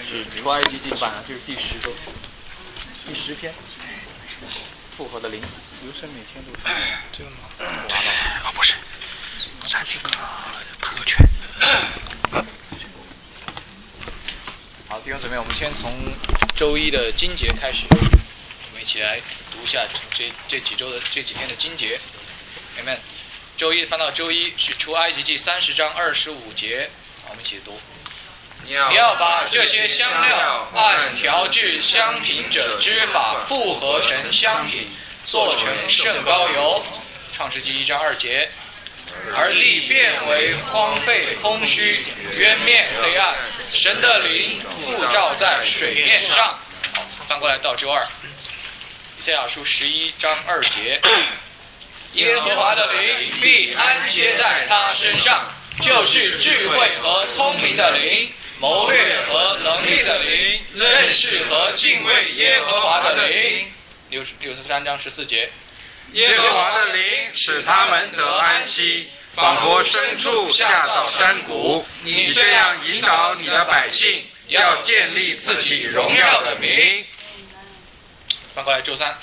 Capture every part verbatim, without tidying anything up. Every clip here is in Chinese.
是出埃及记版，这是第十周，第十篇，复活的灵。刘生每天都发， 这个吗？ 完了。 啊，不是，在那个朋友圈。 好，弟兄姊妹，我们先从周一的经节开始，我们一起来读一下这这几周的这几天的经节。Amen。周一翻到周一是出埃及记三十章二十五节，我们一起读。你要把这些香料按调制香品者之法复合成香品，做成圣膏油。创世纪一章二节。而地变为荒废空虚，渊面黑暗，神的灵复照在水面上。好，翻过来到周二。以赛亚书十一章二节。耶和华的灵必安歇在他身上，就是智慧和聪明的灵，谋略和能力的灵，认识和敬畏耶和华的灵。六六十三章十四节。 耶和华的灵使他们得安息，仿佛牲畜下到山谷。你这样引导你的百姓，要建立自己荣耀的名。 翻过来周三。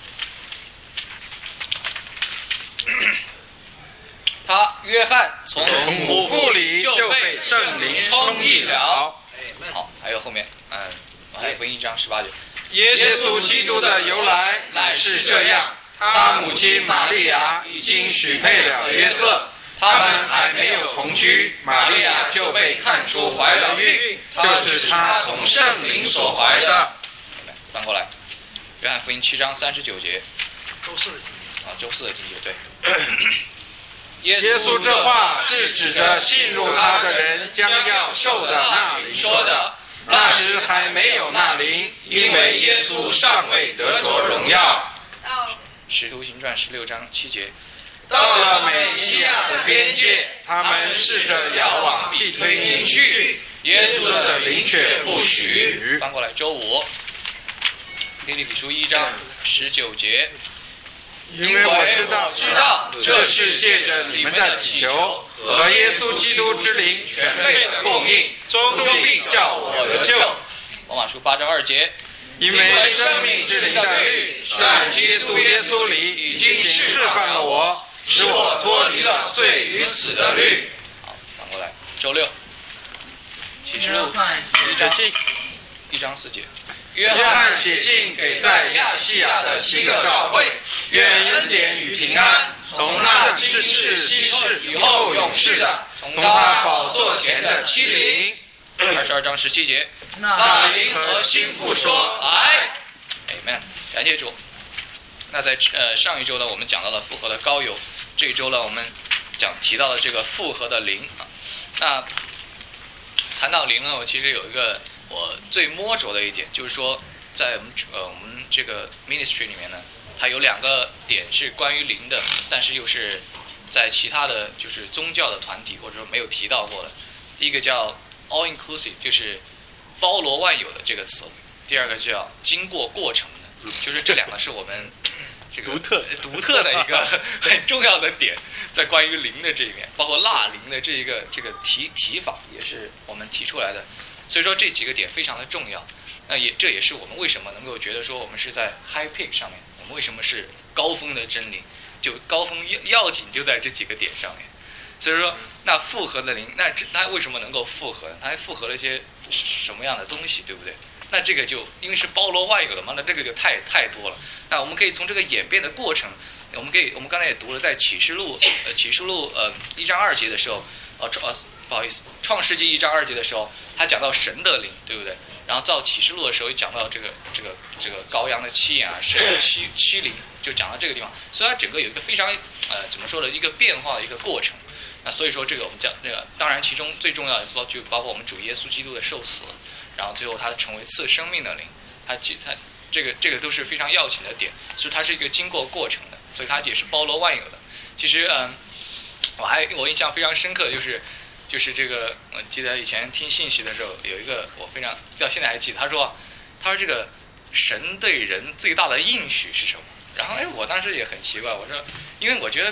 他约翰从母腹里就被圣灵充溢了。 好，还有后面，嗯，我还有福音一章十八节。 耶稣基督的由来乃是这样：他母亲玛利亚已经许配了约瑟，他们还没有同居，玛利亚就被看出怀了孕，就是他从圣灵所怀的。 翻过来，约翰福音七章三十九节。 周四的经节。 啊，周四的经节对。 耶稣这话是指着信入他的人将要受的那灵说的。那时还没有那灵，因为耶稣尚未得着荣耀。 使徒行传十六章七节。 到了美西亚的边界，他们试着要往庇推尼去，耶稣的灵却不许。 翻过来，周五。腓立比书一章十九节。 因为我知道，知道这是借着你们的祈求和耶稣基督之灵全备的供应，终必叫我得救。 罗马书八章二节。 因为生命之灵的律在基督耶稣里已经释放了我，使我脱离了罪与死的律。 好，翻过来，周六。启示录一章一章四节。 约翰写信给在亚细亚的七个教会，愿恩典与平安从那今世昔世以后永世的，从他宝座前的七灵。 二十二章十七节。 那灵和心腹说：“来。” Amen， 感谢主。那在呃上一周呢，我们讲到了复活的膏油，这一周呢，我们讲提到了这个复活的灵啊。那谈到灵呢，我其实有一个我最摸着的一点，就是说，在我们呃我们这个 ministry 里面呢，它有两个点是关于灵的，但是又是在其他的就是宗教的团体或者说没有提到过的。第一个叫 all inclusive， 就是包罗万有的这个词；第二个叫经过过程的，就是这两个是我们这个独特独特的一个很重要的点，在关于灵的这一面，包括纳灵的这一个这个提提法也是我们提出来的。所以说这几个点非常的重要。那也这也是我们为什么能够觉得说我们是在 high peak 上面，我们为什么是高峰的真理，就高峰要紧就在这几个点上面。所以说，那复合的灵，那它为什么能够复合？它还复合了一些什么样的东西，对不对？那这个就因为是包罗万有的嘛，那这个就太太多了。那我们可以从这个演变的过程，我们可以我们刚才也读了，在启示录呃启示录呃一章二节的时候，呃呃不好意思，创世纪一章二节的时候，他讲到神的灵，对不对？然后到启示录的时候，又讲到这个这个这个羔羊的七眼啊，神的七七灵，就讲到这个地方。所以它整个有一个非常呃怎么说呢，一个变化的一个过程。那所以说这个我们讲这个，当然其中最重要的包就包括我们主耶稣基督的受死，然后最后他成为赐生命的灵，他他这个这个都是非常要紧的点，所以它是一个经过过程的，所以它也是包罗万有的。其实嗯，我还我印象非常深刻的就是就是这个，我记得以前听信息的时候有一个我非常到现在还记得，他说他说这个神对人最大的应许是什么？然后哎，我当时也很奇怪，我说，因为我觉得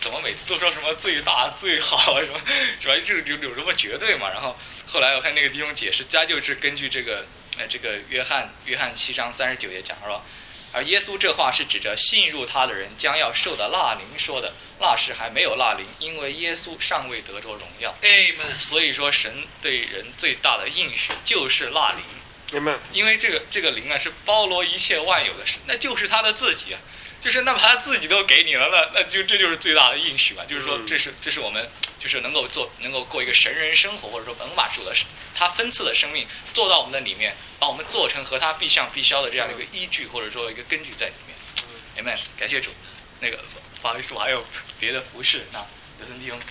怎么每次都说什么最大最好啊什么，是吧？这有有什么绝对嘛？然后后来我看那个弟兄解释，他就是根据这个呃这个约翰约翰七章三十九节讲说，而耶稣这话是指着信入他的人将要受的蜡灵说的，那时还没有蜡灵，因为耶稣尚未得着荣耀。 Amen。 所以说神对人最大的应许就是蜡灵。 Amen。 因为这个这个灵啊是包罗一切万有的，那就是他的自己啊。就是那把他自己都给你了，那那就这就是最大的应许嘛。就是说，这是这是我们就是能够做能够过一个神人生活，或者说本马主的他分赐的生命做到我们的里面，把我们做成和他必相必销的这样的一个依据，或者说一个根据在里面。Amen， 感谢主。那个不好意思，我还有别的服饰，那有声弟兄。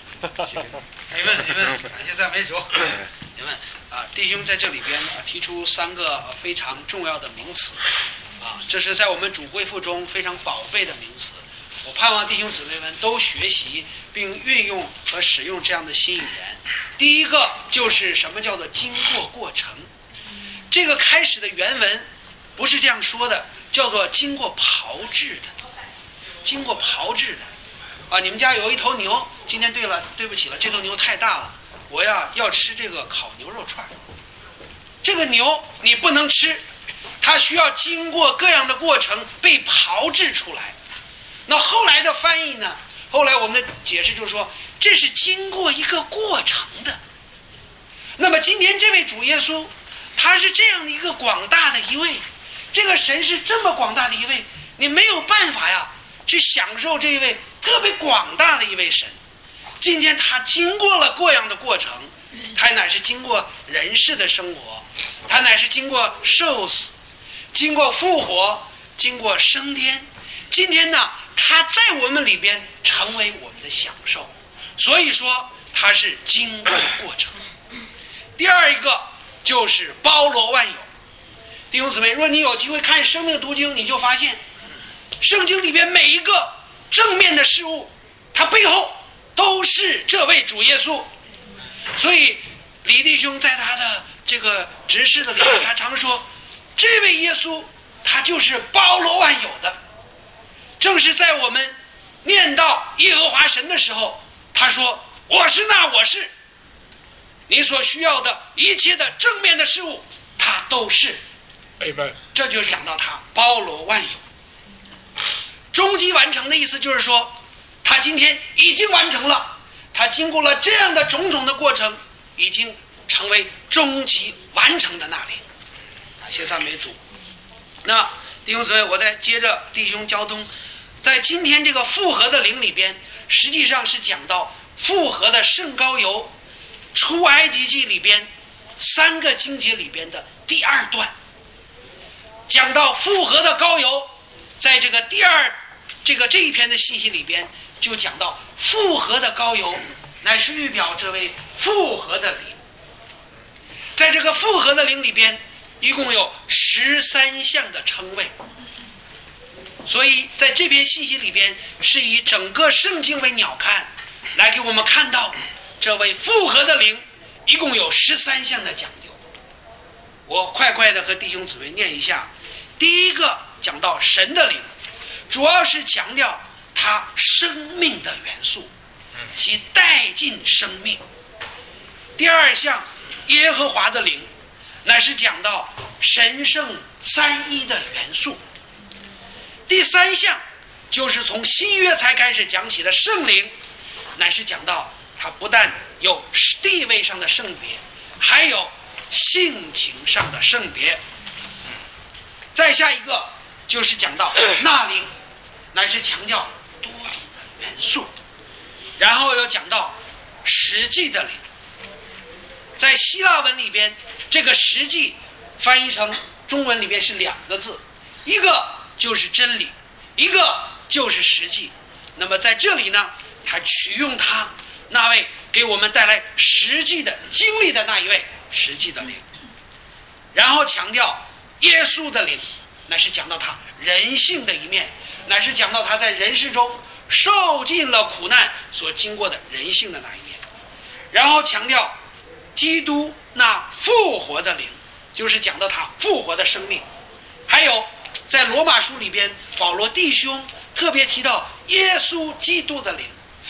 Amen，Amen，感谢赞美主。Amen。啊，弟兄在这里边啊提出三个非常重要的名词。啊，这是在我们主恢复中非常宝贝的名词，我盼望弟兄姊妹们都学习并运用和使用这样的新语言。第一个就是什么叫做经过过程，这个开始的原文不是这样说的，叫做经过炮制的，经过炮制的。啊，你们家有一头牛，今天对了，对不起了，这头牛太大了，我呀要吃这个烤牛肉串，这个牛你不能吃。它需要经过各样的过程被炮制出来。那后来的翻译呢？后来我们的解释就是说，这是经过一个过程的。那么今天这位主耶稣，他是这样的一个广大的一位，这个神是这么广大的一位，你没有办法呀去享受这一位特别广大的一位神。今天他经过了各样的过程，他乃是经过人世的生活，他乃是经过受死，经过复活，经过升天，今天呢他在我们里边成为我们的享受，所以说他是经过过程。第二一个就是包罗万有。弟兄姊妹，若你有机会看生命读经，你就发现圣经里边每一个正面的事物，它背后都是这位主耶稣。所以李弟兄在他的这个执事的里面，他常说这位耶稣他就是包罗万有的。正是在我们念到耶和华神的时候，他说我是那我是，你所需要的一切的正面的事物他都是。这就讲到他包罗万有。终极完成的意思就是说他今天已经完成了，他经过了这样的种种的过程，已经成为终极完成的那灵。感谢赞美主。那弟兄姊妹，我再接着弟兄交通，在今天这个复合的灵里边，实际上是讲到复合的圣膏油，出埃及记里边三个经节里边的第二段，讲到复合的膏油，在这个第二这个这一篇的信息里边，就讲到复合的膏油乃是预表这位复合的灵。在这个复合的灵里边，一共有十三项的称谓，所以在这篇信息里边是以整个圣经为鸟瞰，来给我们看到这位复合的灵一共有十三项的讲究。我快快的和弟兄姊妹念一下。第一个讲到神的灵，主要是强调他生命的元素，其带进生命。第二项耶和华的灵，乃是讲到神圣三一的元素。第三项就是从新约才开始讲起的圣灵，乃是讲到他不但有地位上的圣别，还有性情上的圣别。再下一个就是讲到那灵，乃是强调多种的元素。然后又讲到实际的灵，在希腊文里边，这个实际翻译成中文里边是两个字，一个就是真理，一个就是实际。那么在这里呢，他取用他那位给我们带来实际的经历的那一位实际的灵，然后强调耶稣的灵，乃是讲到他人性的一面，乃是讲到他在人世中受尽了苦难所经过的人性的那一面，然后强调基督那复活的灵，就是讲到他复活的生命。还有在罗马书里边，保罗弟兄特别提到耶稣基督的灵，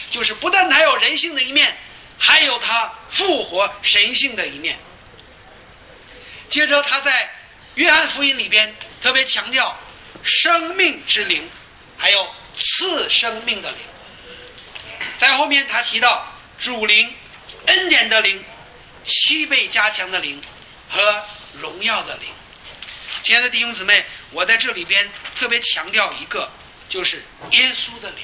就是不但他有人性的一面，还有他复活神性的一面。接着他在约翰福音里边特别强调生命之灵，还有赐生命的灵。在后面他提到主灵、恩典的灵、七倍加强的灵和荣耀的灵。亲爱的弟兄姊妹，我在这里边特别强调一个，就是耶稣的灵。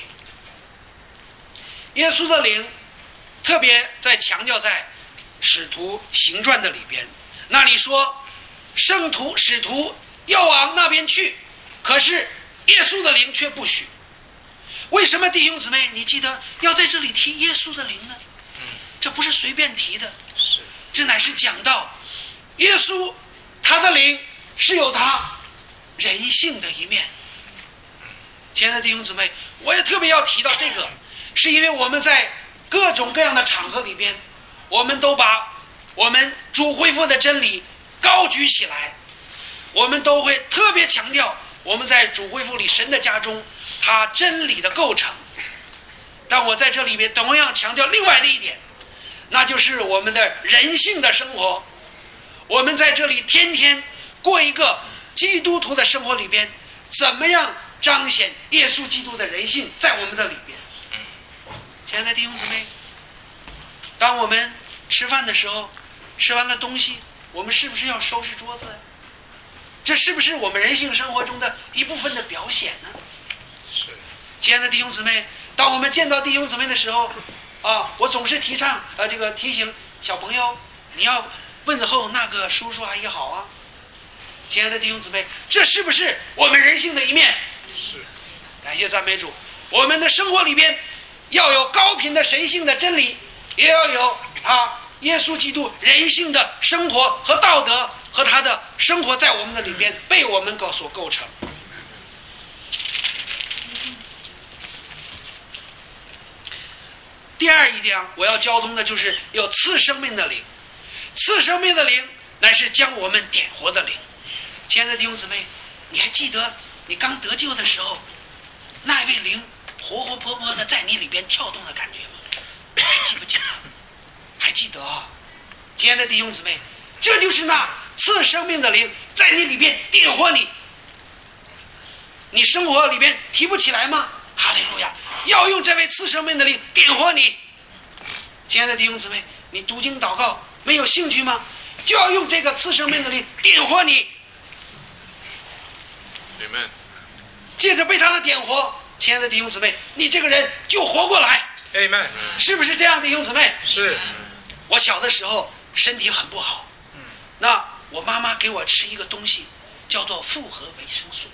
耶稣的灵特别在强调在使徒行传的里边，那里说圣徒使徒要往那边去，可是耶稣的灵却不许。为什么弟兄姊妹你记得要在这里提耶稣的灵呢？这不是随便提的，这乃是讲到耶稣他的灵是有他人性的一面。亲爱的弟兄姊妹，我也特别要提到这个，是因为我们在各种各样的场合里边，我们都把我们主恢复的真理高举起来，我们都会特别强调我们在主恢复里神的家中他真理的构成。但我在这里边同样强调另外的一点，那就是我们的人性的生活。我们在这里天天过一个基督徒的生活里边，怎么样彰显耶稣基督的人性在我们的里边。亲爱的弟兄姊妹，当我们吃饭的时候，吃完了东西，我们是不是要收拾桌子？这是不是我们人性生活中的一部分的表现呢？ 是。 亲爱的弟兄姊妹，当我们见到弟兄姊妹的时候啊，我总是提倡呃这个提醒小朋友，你要问候那个叔叔阿姨好啊。亲爱的弟兄姊妹，这是不是我们人性的一面？ 是。 感谢赞美主，我们的生活里边要有高频的神性的真理，也要有他耶稣基督人性的生活和道德和他的生活在我们的里边被我们所构成。第二一点我要交通的就是有赐生命的灵。赐生命的灵乃是将我们点活的灵。亲爱的弟兄姊妹，你还记得你刚得救的时候，那位灵活活泼泼的在你里边跳动的感觉吗？还记不记得？还记得啊！亲爱的弟兄姊妹，这就是那赐生命的灵在你里边点活你。你生活里边提不起来吗？哈利路亚！要用这位赐生命的灵点活你。亲爱的弟兄姊妹，你读经祷告没有兴趣吗？就要用这个赐生命的灵点活你。 Amen。 借着被他的点活，亲爱的弟兄姊妹，你这个人就活过来。 Amen。 是不是这样，弟兄姊妹？ 是。 我小的时候身体很不好，那我妈妈给我吃一个东西，叫做复合维生素。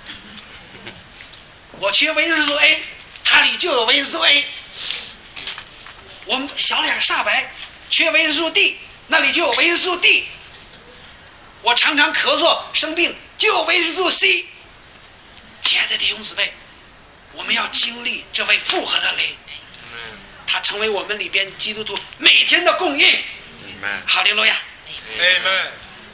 我缺维生素 A， 它里就有维生素 A。我们小脸煞白，缺维生素 D， 那里就有维生素 D。我常常咳嗽生病，就有维生素 C。亲爱的弟兄姊妹，我们要经历这位复合的灵，它成为我们里边基督徒每天的供应。哈利路亚。 Amen。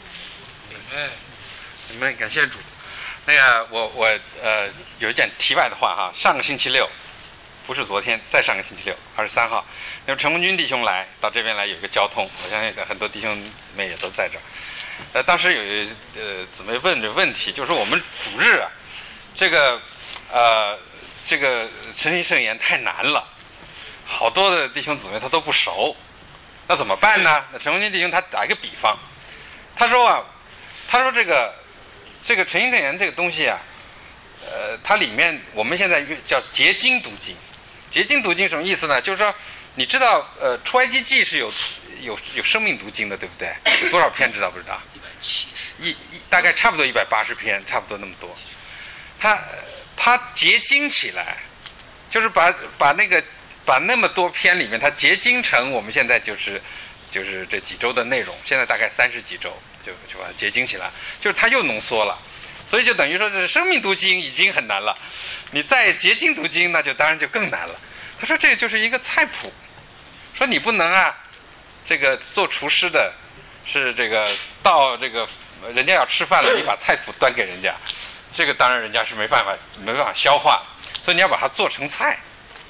Amen。感谢主。那个我我呃有一件题外的话哈，上个星期六，不是昨天，再上个星期六，二十三号，那陈文军弟兄来到这边来有一个交通，我相信很多弟兄姊妹也都在这儿。呃，当时有呃姊妹问这问题，就是我们主日啊，这个呃这个陈信圣言太难了，好多的弟兄姊妹他都不熟，那怎么办呢？那陈文军弟兄他打一个比方，他说啊，他说这个这个陈信圣言这个东西啊，呃，它里面我们现在叫结晶读经，结晶读经什么意思呢？就是说你知道呃出埃及记是有有有生命读经的，对不对？有多少篇知道不知道？ 一百七十， 一一大概差不多一百八十篇，差不多那么多。它它结晶起来，就是把把那个把那么多篇里面，它结晶成我们现在就是就是这几周的内容，现在大概三十几周，就就把它结晶起来，就是它又浓缩了。所以就等于说是生命读经已经很难了，你再结晶读经那就当然就更难了。他说这就是一个菜谱，说你不能啊，这个做厨师的是这个到这个人家要吃饭了，你把菜谱端给人家，这个当然人家是没办法没办法消化，所以你要把它做成菜。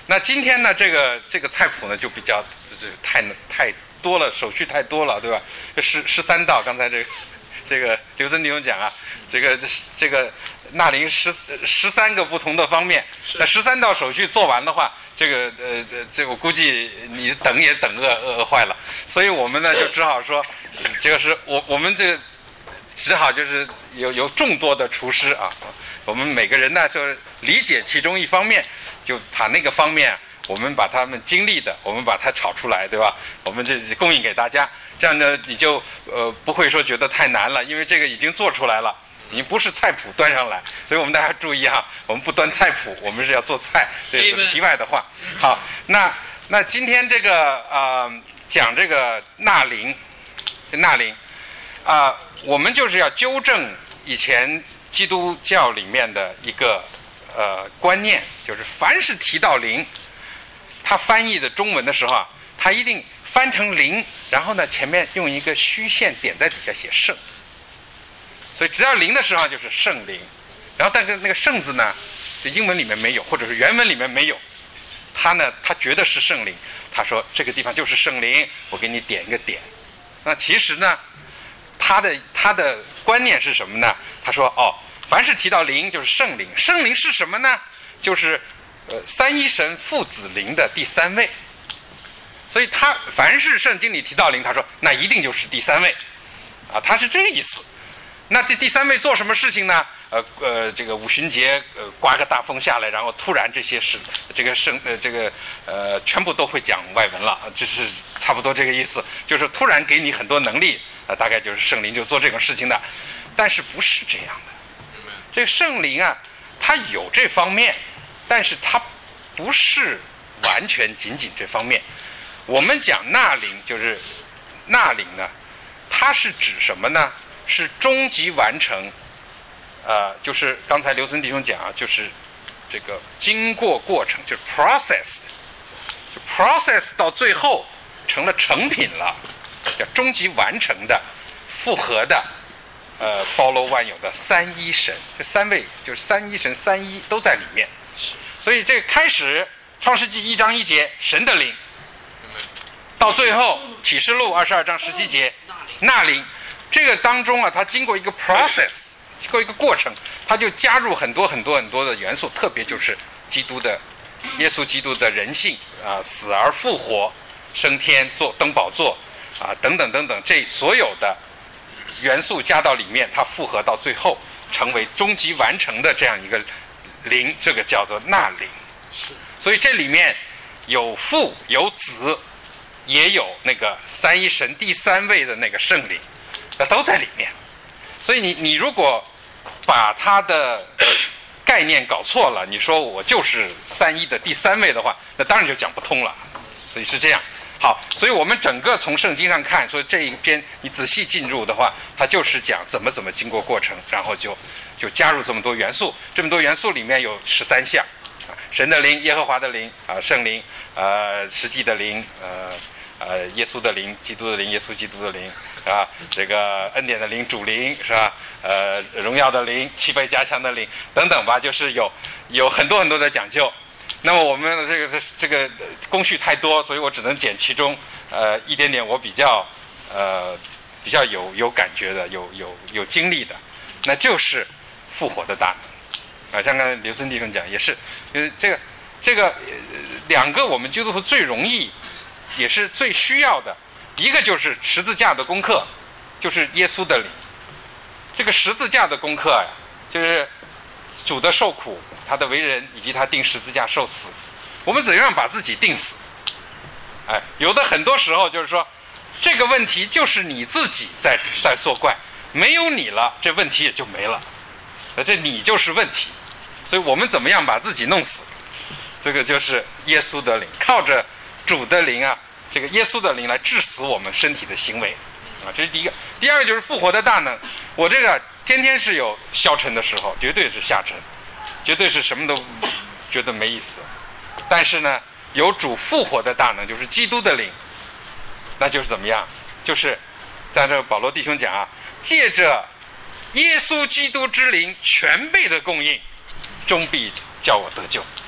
那今天呢，这个这个菜谱呢就比较这这太太多了，手续太多了，对吧？这十十三道，刚才这个这个刘森弟兄讲啊，这个这这个纳灵十十三个不同的方面，那十三道手续做完的话，这个呃这我估计你等也等饿饿坏了，所以我们呢就只好说，这个是我我们这个只好就是有有众多的厨师啊，我们每个人呢就理解其中一方面，就把那个方面我们把他们经历的，我们把它炒出来，对吧？我们这供应给大家，这样呢你就呃不会说觉得太难了，因为这个已经做出来了，已经不是菜谱端上来，所以我们大家注意哈，我们不端菜谱，我们是要做菜，这是题外的话。好，那那今天这个呃讲这个纳灵，纳灵啊、呃，我们就是要纠正以前基督教里面的一个呃观念，就是凡是提到灵，他翻译的中文的时候啊，他一定翻成灵，然后呢前面用一个虚线点在底下写圣，所以只要灵的时候就是圣灵，然后但是那个圣字呢，这英文里面没有，或者是原文里面没有，他呢他觉得是圣灵，他说这个地方就是圣灵，我给你点一个点。那其实呢，他的他的观念是什么呢？他说哦，凡是提到灵就是圣灵，圣灵是什么呢？就是呃三一神父子灵的第三位。所以他凡是圣经里提到灵，他说那一定就是第三位啊，他是这个意思。那这第三位做什么事情呢？呃呃，这个五旬节呃刮个大风下来，然后突然这些是这个圣呃这个呃全部都会讲外文了，这是差不多这个意思，就是突然给你很多能力，呃大概就是圣灵就做这种事情的，但是不是这样的。这个圣灵啊，它有这方面，但是它不是完全仅仅这方面。我们讲纳灵，就是纳灵呢，它是指什么呢？是终极完成，呃，就是刚才刘森弟兄讲啊，就是这个经过过程，就是 processed， 就 process 到最后成了成品了，叫终极完成的、复合的，呃，包罗万有的三一神，这三位就是三一神，三一都在里面。所以这个开始，创世纪一章一节，神的灵。到最后启示录二十二章十七节纳灵，这个当中啊，它经过一个 process， 经过一个过程，它就加入很多很多很多的元素，特别就是基督的耶稣基督的人性啊，死而复活，升天坐登宝座啊，等等等等，这所有的元素加到里面，它复合到最后成为终极完成的这样一个灵，这个叫做纳灵。所以这里面有父有子，也有那个三一神第三位的那个圣灵，那都在里面。所以你你如果把它的概念搞错了，你说我就是三一的第三位的话，那当然就讲不通了。所以是这样。好，所以我们整个从圣经上看，所以这一篇你仔细进入的话，它就是讲怎么怎么经过过程，然后就就加入这么多元素。这么多元素里面有十三项，神的灵、耶和华的灵啊、圣灵、呃实际的灵、呃。呃，耶稣的灵、基督的灵、耶稣基督的灵，是吧？这个恩典的灵、主灵，是吧？呃，荣耀的灵、七倍加强的灵等等吧，就是有有很多很多的讲究。那么我们这个这个工序太多，所以我只能捡其中呃一点点我比较呃比较有有感觉的、有有有经历的，那就是复活的大能啊。像刚才刘森弟兄讲也是，因为这个这个、呃、两个我们基督徒最容易。也是最需要的，一个就是十字架的功课，就是耶稣的灵。这个十字架的功课呀，就是主的受苦，他的为人，以及他钉十字架受死。我们怎样把自己钉死？哎，有的很多时候就是说，这个问题就是你自己在在作怪，没有你了，这问题也就没了。这你就是问题，所以我们怎么样把自己弄死？这个就是耶稣的灵，靠着主的灵啊。这个耶稣的灵来致死我们身体的行为，啊，这是第一个。第二个就是复活的大能。我这个天天是有消沉的时候，绝对是下沉，绝对是什么都觉得没意思。但是呢，有主复活的大能，就是基督的灵，那就是怎么样？就是在这保罗弟兄讲啊，借着耶稣基督之灵全备的供应，终必叫我得救。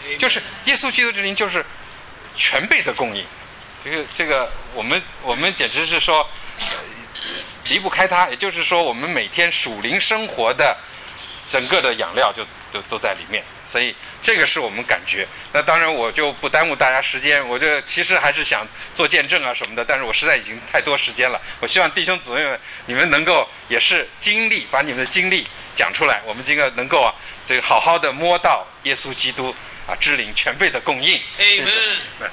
就是耶稣基督之灵就是全备的供应。这个这个我们我们简直是说、呃、离不开它，也就是说我们每天属灵生活的整个的养料就都都在里面，所以这个是我们感觉。那当然我就不耽误大家时间，我这其实还是想做见证啊什么的，但是我实在已经太多时间了。我希望弟兄姊妹们你们能够也是经历，把你们的经历讲出来，我们这个能够啊这个好好的摸到耶稣基督啊之灵全备的供应。 Amen。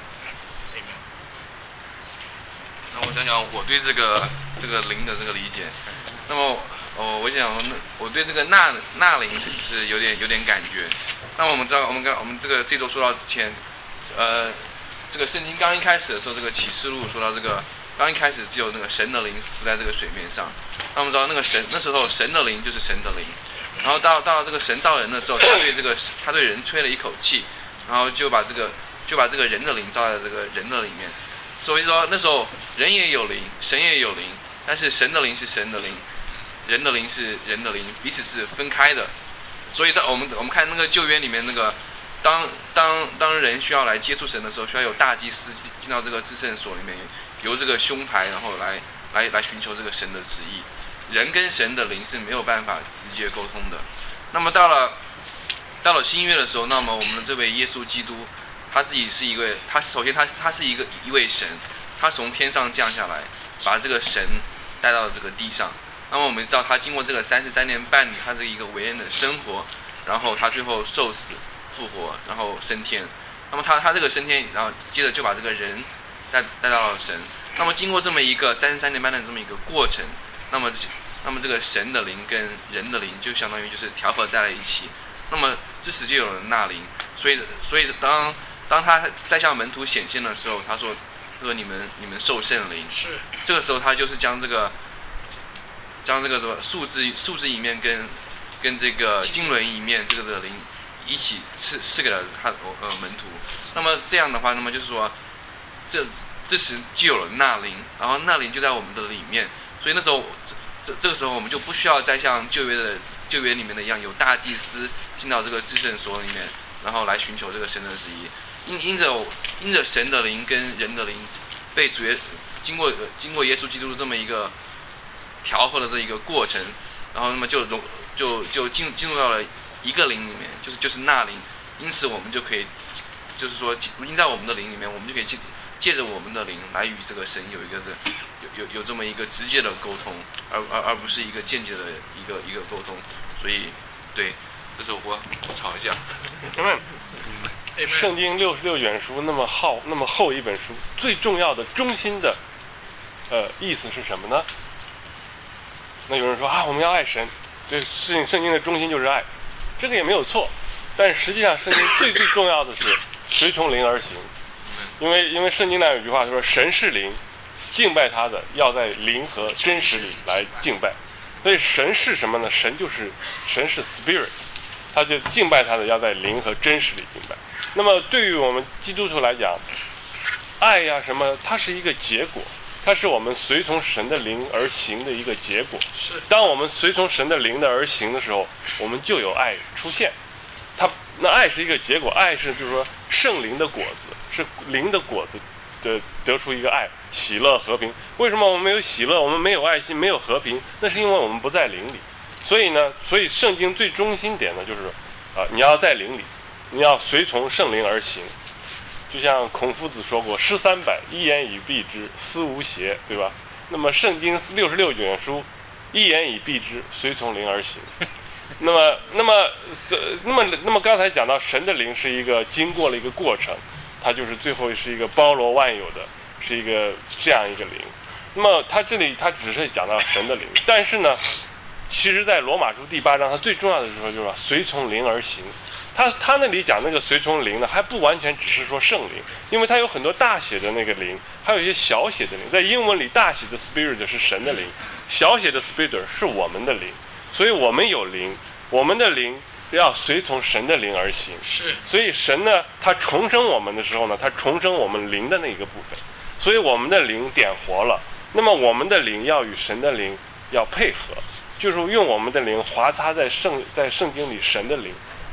那我想讲我对这个这个灵的这个理解，那么。哦，我想，我对这个纳纳灵是有点有点感觉。那我们知道，我们刚我们这个这周说到之前，呃，这个圣经刚一开始的时候，这个启示录说到这个，刚一开始只有那个神的灵浮在这个水面上。那我们知道那个神那时候神的灵就是神的灵，然后到到这个神造人的时候，他对这个他对人吹了一口气，然后就把这个就把这个人的灵造在这个人的里面。所以说那时候人也有灵，神也有灵，但是神的灵是神的灵。人的灵是人的灵，彼此是分开的，所以在我们我们看那个旧约里面那个，当当当人需要来接触神的时候，需要有大祭司进到这个至圣所里面，由这个胸牌然后来来来寻求这个神的旨意。人跟神的灵是没有办法直接沟通的。那么到了到了新约的时候，那么我们的这位耶稣基督，他自己是一位，他首先他他是一个一位神，他从天上降下来，把这个神带到这个地上。那么我们知道，他经过这个三十三年半，他这一个伟人的生活，然后他最后受死、复活，然后升天。那么他他这个升天，然后接着就把这个人带带到了神。那么经过这么一个三十三年半的这么一个过程，那么那么这个神的灵跟人的灵就相当于就是调和在了一起。那么这时就有了纳灵。所以所以当当他在向门徒显现的时候，他说说你们你们受圣灵。 是。 这个时候他就是将这个。将这个什么数字数字一面跟跟这个经纶一面这个的灵一起赐赐给了他呃门徒。那么这样的话，那么就是说，这这时就有了纳灵，然后纳灵就在我们的里面。所以那时候这这这个时候我们就不需要再像旧约的旧约里面的一样，有大祭司进到这个至圣所里面，然后来寻求这个神的旨意。因因着因着神的灵跟人的灵被主耶经过经过耶稣基督的这么一个调和的这一个过程，然后那么就融就就进进入到了一个灵里面，就是就是纳灵。因此我们就可以，就是说，如今在我们的灵里面，我们就可以借借着我们的灵来与这个神有一个这有有有这么一个直接的沟通，而而而不是一个间接的一个一个沟通。所以，对，这是我吐槽一下。 嗯，圣经六十六卷书那么厚那么厚一本书，最重要的中心的呃意思是什么呢？那有人说啊，我们要爱神，对，事情圣经的中心就是爱，这个也没有错。但实际上，圣经最最重要的是随从灵而行，因为因为圣经那有一句话说，神是灵，敬拜他的要在灵和真实里来敬拜。所以神是什么呢？神就是神是 spirit， 他就敬拜他的要在灵和真实里敬拜。那么对于我们基督徒来讲，爱呀什么，它是一个结果。它是我们随从神的灵而行的一个结果。 是。当我们随从神的灵的而行的时候，我们就有爱出现。它那爱是一个结果，爱是就是说圣灵的果子，是灵的果子的得出一个爱、喜乐、和平。为什么我们没有喜乐？我们没有爱心，没有和平？那是因为我们不在灵里。所以呢，所以圣经最中心点呢，就是啊、呃，你要在灵里，你要随从圣灵而行。就像孔夫子说过：“诗三百，一言以蔽之，思无邪。”对吧？那么圣经六十六卷书，一言以蔽之，随从灵而行。那么，那么，那么，那么，刚才讲到神的灵是一个经过了一个过程，它就是最后是一个包罗万有的，是一个这样一个灵。那么，它这里它只是讲到神的灵，但是呢，其实在罗马书第八章，它最重要的时候就是说随从灵而行。他他那里讲那个随从灵呢，还不完全只是说圣灵，因为它有很多大写的那个灵，还有一些小写的灵。在英文里，大写的 spirit 是神的灵，小写的 spirit 是我们的灵，所以我们有灵，我们的灵要随从神的灵而行。 是。 所以神呢，他重生我们的时候呢，他重生我们灵的那个部分，所以我们的灵点活了。那么我们的灵要与神的灵要配合，就是用我们的灵划插在圣在圣经里神的灵。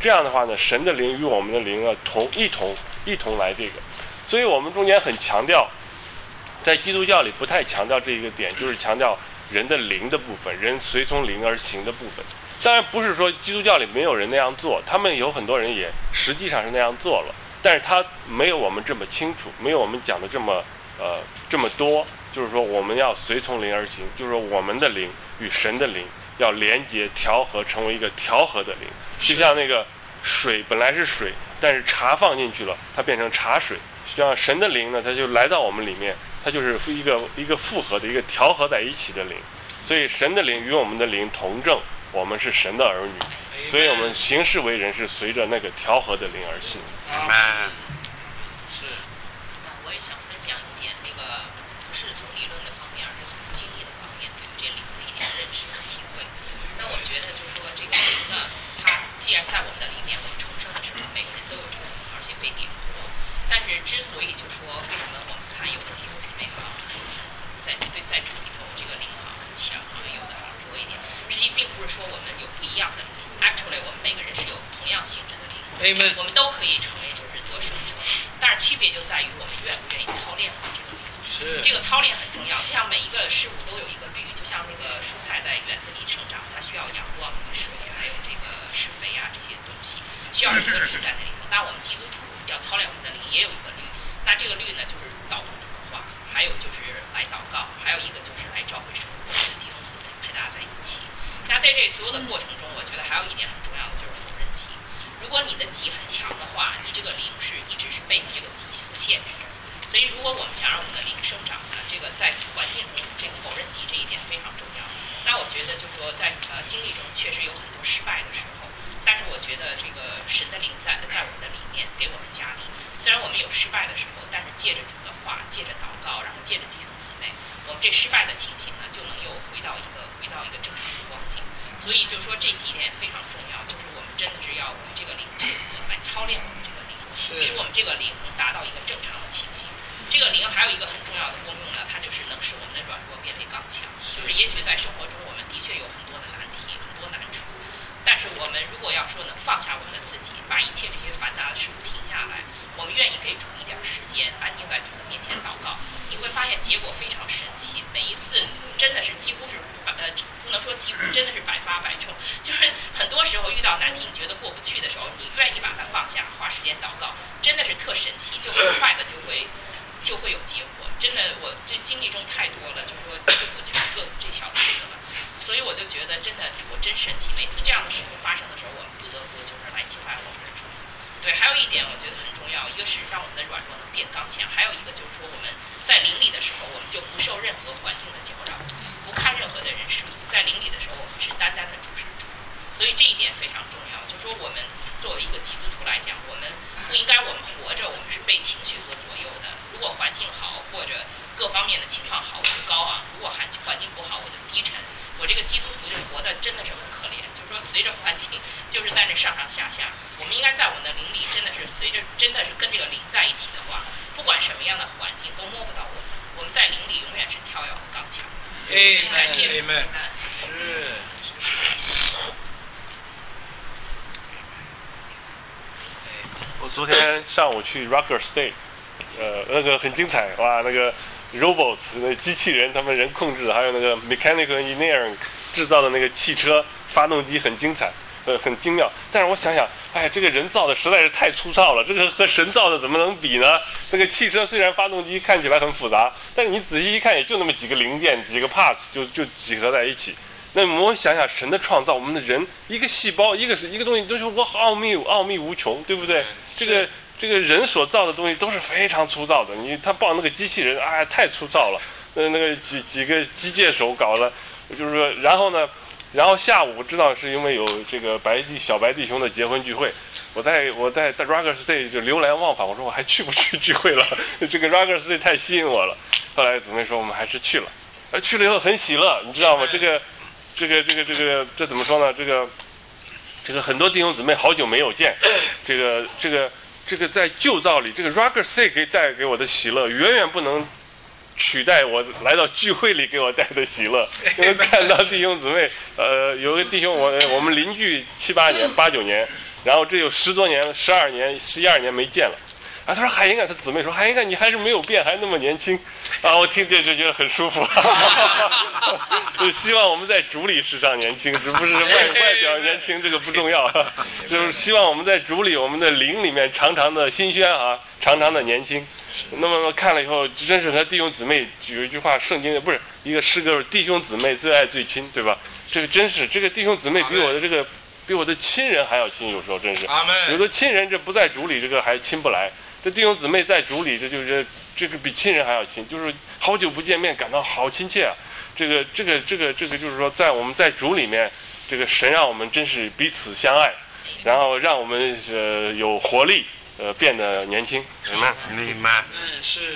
这样的话呢，神的灵与我们的灵啊同一同一同来这个。所以我们中间很强调，在基督教里不太强调这一个点，就是强调人的灵的部分，人随从灵而行的部分。当然不是说基督教里没有人那样做，他们有很多人也实际上是那样做了，但是他没有我们这么清楚，没有我们讲的这么呃这么多。就是说我们要随从灵而行，就是说我们的灵与神的灵要连接调和，成为一个调和的灵。就像那个水本来是水，但是茶放进去了，它变成茶水。就像神的灵呢，它就来到我们里面，它就是一个一个复合的一个调和在一起的灵。所以神的灵与我们的灵同证，我们是神的儿女，所以我们行事为人是随着那个调和的灵而行。 Amen。是。 我也想分享一点，那个不是从理论的方面，而是从经历的方面对这灵的一点认识和体会。那我觉得就是说，这个灵呢，它既然在我们的里面，我们重生的时候，每个人都有这个灵，而且被点着。但是之所以就说为什么我们看有的弟兄姊妹好像在对在主里头这个灵好像很强，有的好像弱一点，实际并不是说我们有不一样的灵 ，actually 我们每个人是有同样性质的灵， Amen。 我们都可以成为就是得胜者，但是区别就在于我们愿不愿意操练好这个灵。 是。 这个操练很重要，就像每一个事物都有一个律，就像那个蔬菜在园子里生长，它需要阳光、雨水，还有这个施肥啊这些东西，需要一个律在那里头。那我们基督徒要操练我们的灵，也有一个律。那这个律呢，就是导读主的话，还有就是来祷告，还有一个就是来召会生活的弟兄姊妹陪大家在一起。那在这所有的过程中，我觉得还有一点很重要的就是否认己。如果你的己很强的话，你这个灵是一直是被这个己所限制着。所以，如果我们想让我们的灵生长呢，这个在环境中这个否认己这一点非常重要。那我觉得就是说在呃经历中确实有很多失败的时候，但是我觉得这个神的灵在在我们的里面给我们加力。虽然我们有失败的时候，但是借着主的话，借着祷告，然后借着弟兄姊妹，我们这失败的情形呢，就能又回到一个回到一个正常的光景。所以就是说这几点非常重要，就是我们真的是要与这个灵配合来操练我们这个灵，使我们这个灵能达到一个正常的情形。这个灵还有一个很重要的功用呢，它就是能使我们的软弱变为刚强。就是也许在生活中我们的确有很多的难题，很多难处，但是我们如果要说能放下我们的自己，把一切这些繁杂的事物停下来，我们愿意给主一点时间，安静在主的面前祷告，你会发现结果非常神奇。每一次真的是几乎是呃，不能说几乎，真的是百发百中。就是很多时候遇到难题，你觉得过不去的时候，你愿意把它放下，花时间祷告，真的是特神奇，就很快的就会就会有结果。真的，我这经历中太多了，就说就不举个这小例子了。所以我就觉得真的我真神奇。每次这样的事情发生的时候，我们不得不就是来敬拜我们的主。对，还有一点我觉得很重要，一个是让我们的软弱能变刚强，还有一个就是说我们在灵里的时候，我们就不受任何环境的搅扰，不看任何的人事物。在灵里的时候，我们是单单的主是主，所以这一点非常重要。就是说我们作为一个基督徒来讲，我们不应该我们活着我们是被情绪所左右的。如果环境好或者各方面的情况好，我就高昂；如果环境环境不好，我就低沉。我这个基督徒就活得真的是很可怜，就是说随着环境就是在那上上下下。我们应该在我们的灵里真的是随着真的是跟这个灵在一起的话，不管什么样的环境都摸不到我们。我们在灵里永远是跳跃和刚强的。感谢主。 是。 我昨天上午去 Rocker State， 呃，那个很精彩哇，那个 robots 那机器人，他们人控制的，还有那个 mechanical engineering 制造的那个汽车发动机很精彩，呃，很精妙。但是我想想，哎，这个人造的实在是太粗糙了，这个和神造的怎么能比呢？那个汽车虽然发动机看起来很复杂，但是你仔细一看，也就那么几个零件、几个 parts 就就集合在一起。那么我想想，神的创造，我们的人一个细胞，一个是一个东西，都是我奥秘奥秘无穷，对不对？这个这个人所造的东西都是非常粗糙的。你他抱那个机器人，哎，太粗糙了。那那个几几个机械手搞了，就是说，然后呢，然后下午知道是因为有这个白弟小白弟兄的结婚聚会，我在我在 Rocker State 就流连忘返，我说我还去不去聚会了？这个 Rocker State 太吸引我了。后来姊妹说我们还是去了，而去了以后很喜乐，你知道吗？这个。这个这个这个这怎么说呢？这个这个很多弟兄姊妹好久没有见，这个这个这个在旧造里，这个 Rocker State 给带给我的喜乐，远远不能取代我来到聚会里给我带的喜乐。因为看到弟兄姊妹，呃，有个弟兄我我们邻居七八年八九年， 然后这有十多年、十二年、十一二年没见了。啊，他说海英啊，他姊妹说海英啊，你还是没有变，还那么年轻。啊，我听见就觉得很舒服。就希望我们在主里时常年轻，只不是外外表年轻，这个不重要。就是希望我们在主里，我们的灵里面常常的新鲜啊，常常的年轻。那么看了以后，真是和弟兄姊妹有一句话，圣经不是一个诗歌，弟兄姊妹最爱最亲，对吧？这个真是，这个弟兄姊妹比我的这个比我的亲人还要亲，有时候真是。有的亲人这不在主里，这个还亲不来。这弟兄姊妹在主里，这就是这个比亲人还要亲，就是好久不见面，感到好亲切啊！这个这个这个这个就是说，在我们在主里面，这个神让我们真是彼此相爱，然后让我们呃有活力，呃变得年轻。 明白？明白？ 嗯，是是。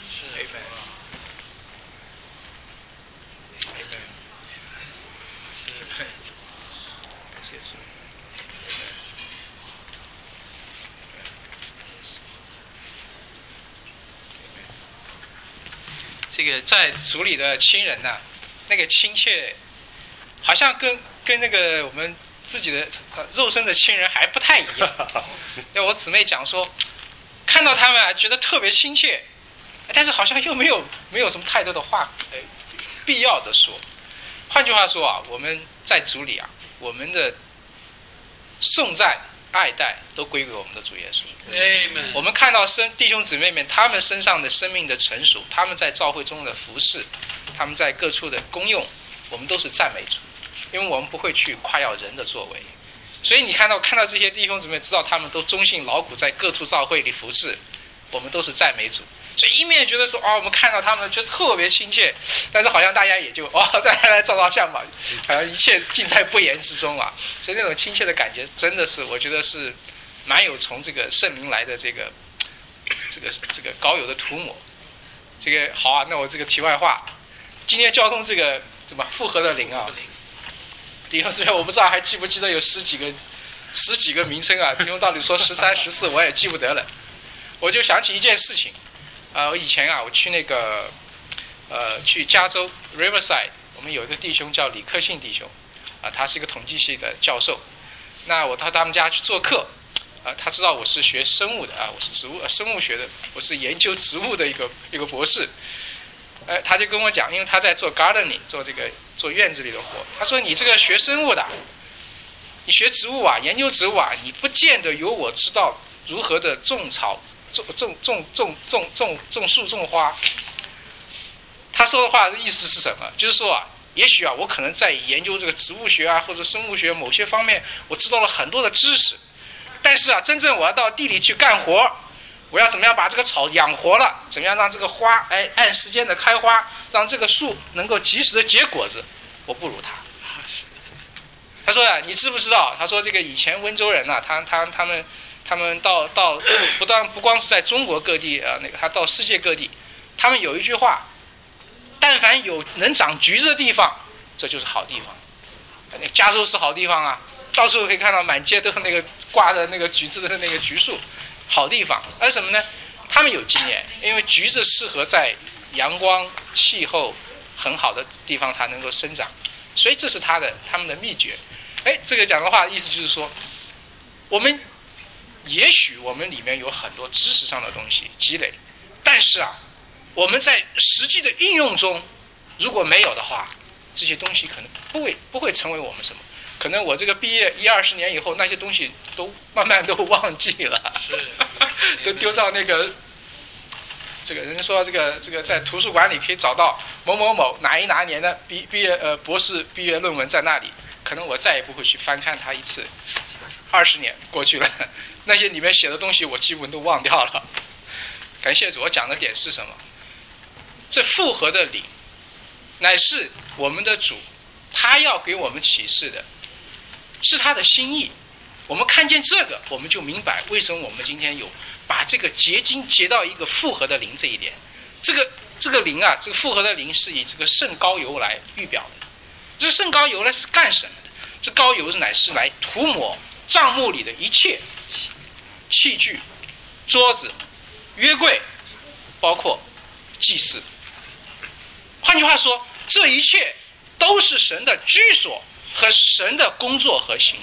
这个在主里的亲人呢、啊，那个亲切，好像跟跟那个我们自己的呃肉身的亲人还不太一样。要我姊妹讲说，看到他们啊，觉得特别亲切，但是好像又没有没有什么太多的话呃必要的说。换句话说啊，我们在主里啊，我们的颂赞、爱戴都归给我们的主耶稣。我们看到生弟兄姊妹们他们身上的生命的成熟，他们在教会中的服事，他们在各处的功用，我们都是赞美主，因为我们不会去夸耀人的作为。所以你看到看到这些弟兄姊妹，知道他们都忠心劳苦在各处教会里服事，我们都是赞美主。所以一面觉得说哦，我们看到他们觉得特别亲切，但是好像大家也就哦，大家来照照相吧，好像一切尽在不言之中啊。所以那种亲切的感觉，真的是我觉得是蛮有从这个圣灵来的这个这个这个高有的涂抹。这个好啊，那我这个题外话，今天交通这个怎么复合的灵啊？弟兄姊妹，我不知道还记不记得有十几个十几个名称啊？弟兄到底说十三、十四，我也记不得了。我就想起一件事情。呃，我以前啊，我去那个，呃，去加州 Riverside， 我们有一个弟兄叫李克信弟兄，啊、呃，他是一个统计系的教授。那我到他们家去做客，啊、呃，他知道我是学生物的啊，我是植物、呃、生物学的，我是研究植物的一个一个博士。呃，他就跟我讲，因为他在做 gardening， 做这个做院子里的活。他说：“你这个学生物的，你学植物啊，研究植物啊，你不见得有我知道如何的种草。”种种种种种种种树种花，他说的话的意思是什么？就是说啊，也许啊，我可能在研究这个植物学啊或者生物学某些方面，我知道了很多的知识，但是啊，真正我要到地里去干活，我要怎么样把这个草养活了？怎么样让这个花哎按时间的开花，让这个树能够及时的结果子？我不如他。他说啊，你知不知道？他说这个以前温州人呐、啊，他他他们。他们到到不但不光是在中国各地啊，那个他到世界各地，他们有一句话：但凡有能长橘子的地方，这就是好地方。那加州是好地方啊，到处可以看到满街都是那个挂的那个橘子的那个橘树，好地方。而什么呢？他们有经验，因为橘子适合在阳光、气候很好的地方它能够生长，所以这是他的他们的秘诀。哎，这个讲的话意思就是说，我们。也许我们里面有很多知识上的东西积累，但是啊，我们在实际的应用中，如果没有的话，这些东西可能不会不会成为我们什么。可能我这个毕业一二十年以后，那些东西都慢慢都忘记了，是都丢到那个这个人说这个这个在图书馆里可以找到某某某哪一哪年的毕毕业呃博士毕业论文在那里，可能我再也不会去翻看它一次。二十年过去了，那些里面写的东西我基本都忘掉了。感谢主，我讲的点是什么？这复合的灵，乃是我们的主，他要给我们启示的，是他的心意。我们看见这个，我们就明白为什么我们今天有把这个结晶结到一个复合的灵这一点。这个这个灵啊，这个复合的灵是以这个圣膏油来预表的。这圣膏油呢是干什么的？这膏油乃是来涂抹帐幕里的一切器具、桌子、约柜，包括祭祀。换句话说，这一切都是神的居所和神的工作和行动。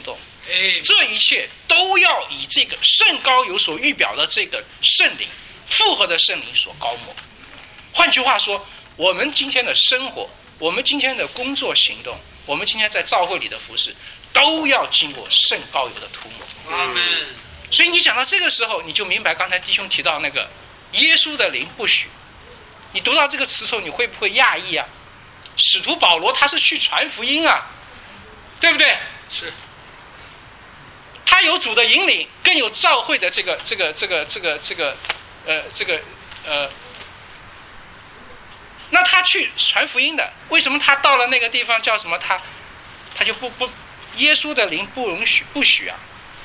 哎， 这一切都要以这个圣膏油所预表的这个圣灵复合的圣灵所膏抹。换句话说，我们今天的生活，我们今天的工作行动，我们今天在教会里的服事，都要经过圣膏油的涂抹。 阿门。 所以你讲到这个时候，你就明白刚才弟兄提到那个耶稣的灵不许。你读到这个词时候，你会不会讶异啊？使徒保罗他是去传福音啊，对不对？ 是。 他有主的引领，更有教会的这个这个这个这个这个呃这个呃。那他去传福音的，为什么他到了那个地方叫什么？他他就不不，耶稣的灵不容许不许啊。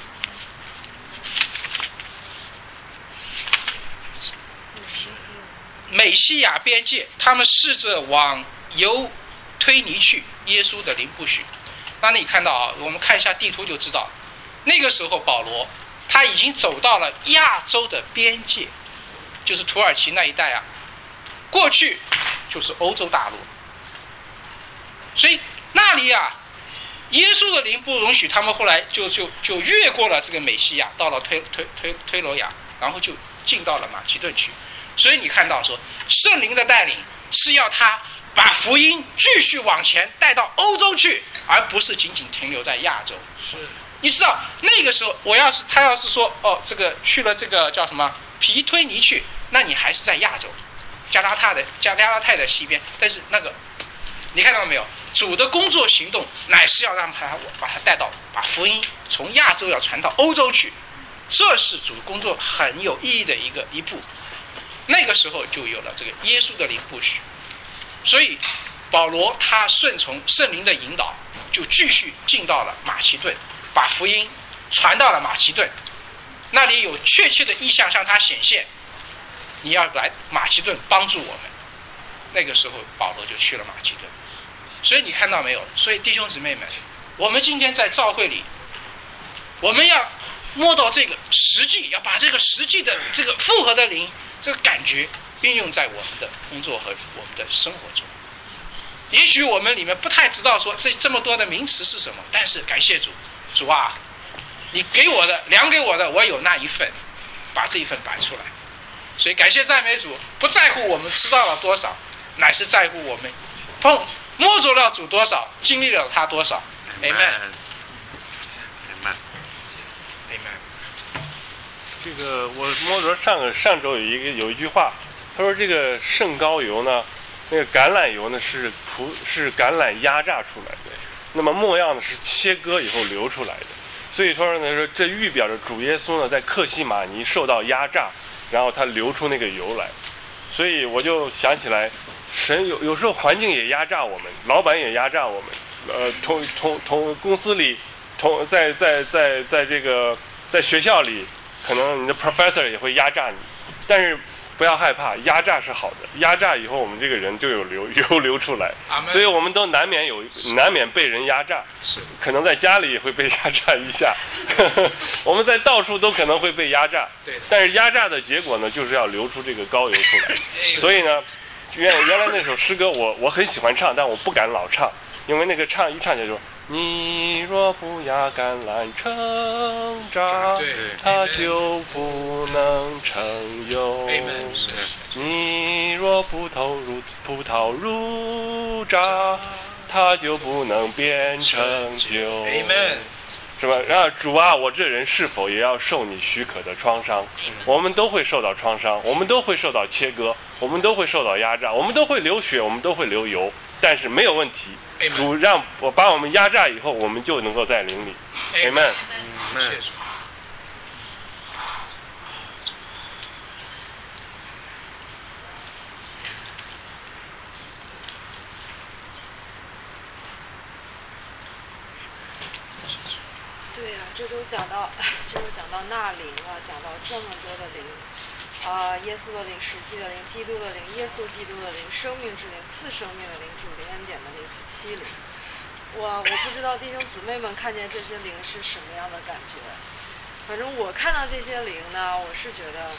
美西亚边界，他们试着往犹推尼去，耶稣的灵不许。那你看到啊，我们看一下地图就知道，那个时候保罗他已经走到了亚洲的边界，就是土耳其那一带啊，过去就是欧洲大陆。所以那里啊，耶稣的灵不容许，他们后来就就就越过了这个美西亚，到了推推推推罗亚，然后就进到了马其顿去。所以你看到说，圣灵的带领是要他把福音继续往前带到欧洲去，而不是仅仅停留在亚洲。 是， 你知道那个时候，我要是他要是说哦，这个去了这个叫什么皮推尼去，那你还是在亚洲，加拉太的加拉太的西边。但是那个，你看到没有？主的工作行动乃是要让他把他带到，把福音从亚洲要传到欧洲去，这是主工作很有意义的一个一步。那个时候就有了这个耶稣的灵不许，所以保罗他顺从圣灵的引导，就继续进到了马其顿，把福音传到了马其顿。那里有确切的意象向他显现，你要来马其顿帮助我们。那个时候保罗就去了马其顿。所以你看到没有？所以弟兄姊妹们，我们今天在教会里，我们要摸到这个实际，要把这个实际的这个复合的灵这个感觉运用在我们的工作和我们的生活中。也许我们里面不太知道说这这么多的名词是什么，但是感谢主，主啊，你给我的量给我的，我有那一份，把这一份摆出来。所以感谢赞美主，不在乎我们知道了多少，乃是在乎我们碰摸着了主多少，经历了他多少。Amen。 这个我摸着上上周有一个有一句话，他说这个圣膏油呢，那个橄榄油呢是葡是橄榄压榨出来的，那么没药呢是切割以后流出来的，所以说呢说这预表着主耶稣呢在客西马尼受到压榨，然后他流出那个油来，所以我就想起来，神有有时候环境也压榨我们，老板也压榨我们，呃同同同公司里同在在在在这个在学校里。可能你的 professor 也会压榨你，但是不要害怕，压榨是好的。压榨以后，我们这个人就有流油流出来，所以我们都难免有难免被人压榨，可能在家里也会被压榨一下，我们在到处都可能会被压榨。但是压榨的结果呢，就是要流出这个膏油出来。所以呢，原原来那首诗歌我我很喜欢唱，但我不敢老唱，因为那个唱一唱就说。你若不压橄榄成渣，它就不能成油；你若不投入葡萄入渣，它就不能变成酒。是吧？然后主啊，我这人是否也要受你许可的创伤？我们都会受到创伤，我们都会受到切割，我们都会受到压榨，我们都会流血，我们都会流油，但是没有问题。主让我把我们压榨以后，我们就能够在灵里。Amen。 对呀、啊，这周讲到，这周讲到纳灵啊，讲到这么多的灵。啊、呃，耶稣的灵、实际的灵、基督的灵、耶稣基督的灵、生命之灵、赐生命的灵、主灵恩典的灵、七灵。我我不知道弟兄姊妹们看见这些灵是什么样的感觉。反正我看到这些灵呢，我是觉得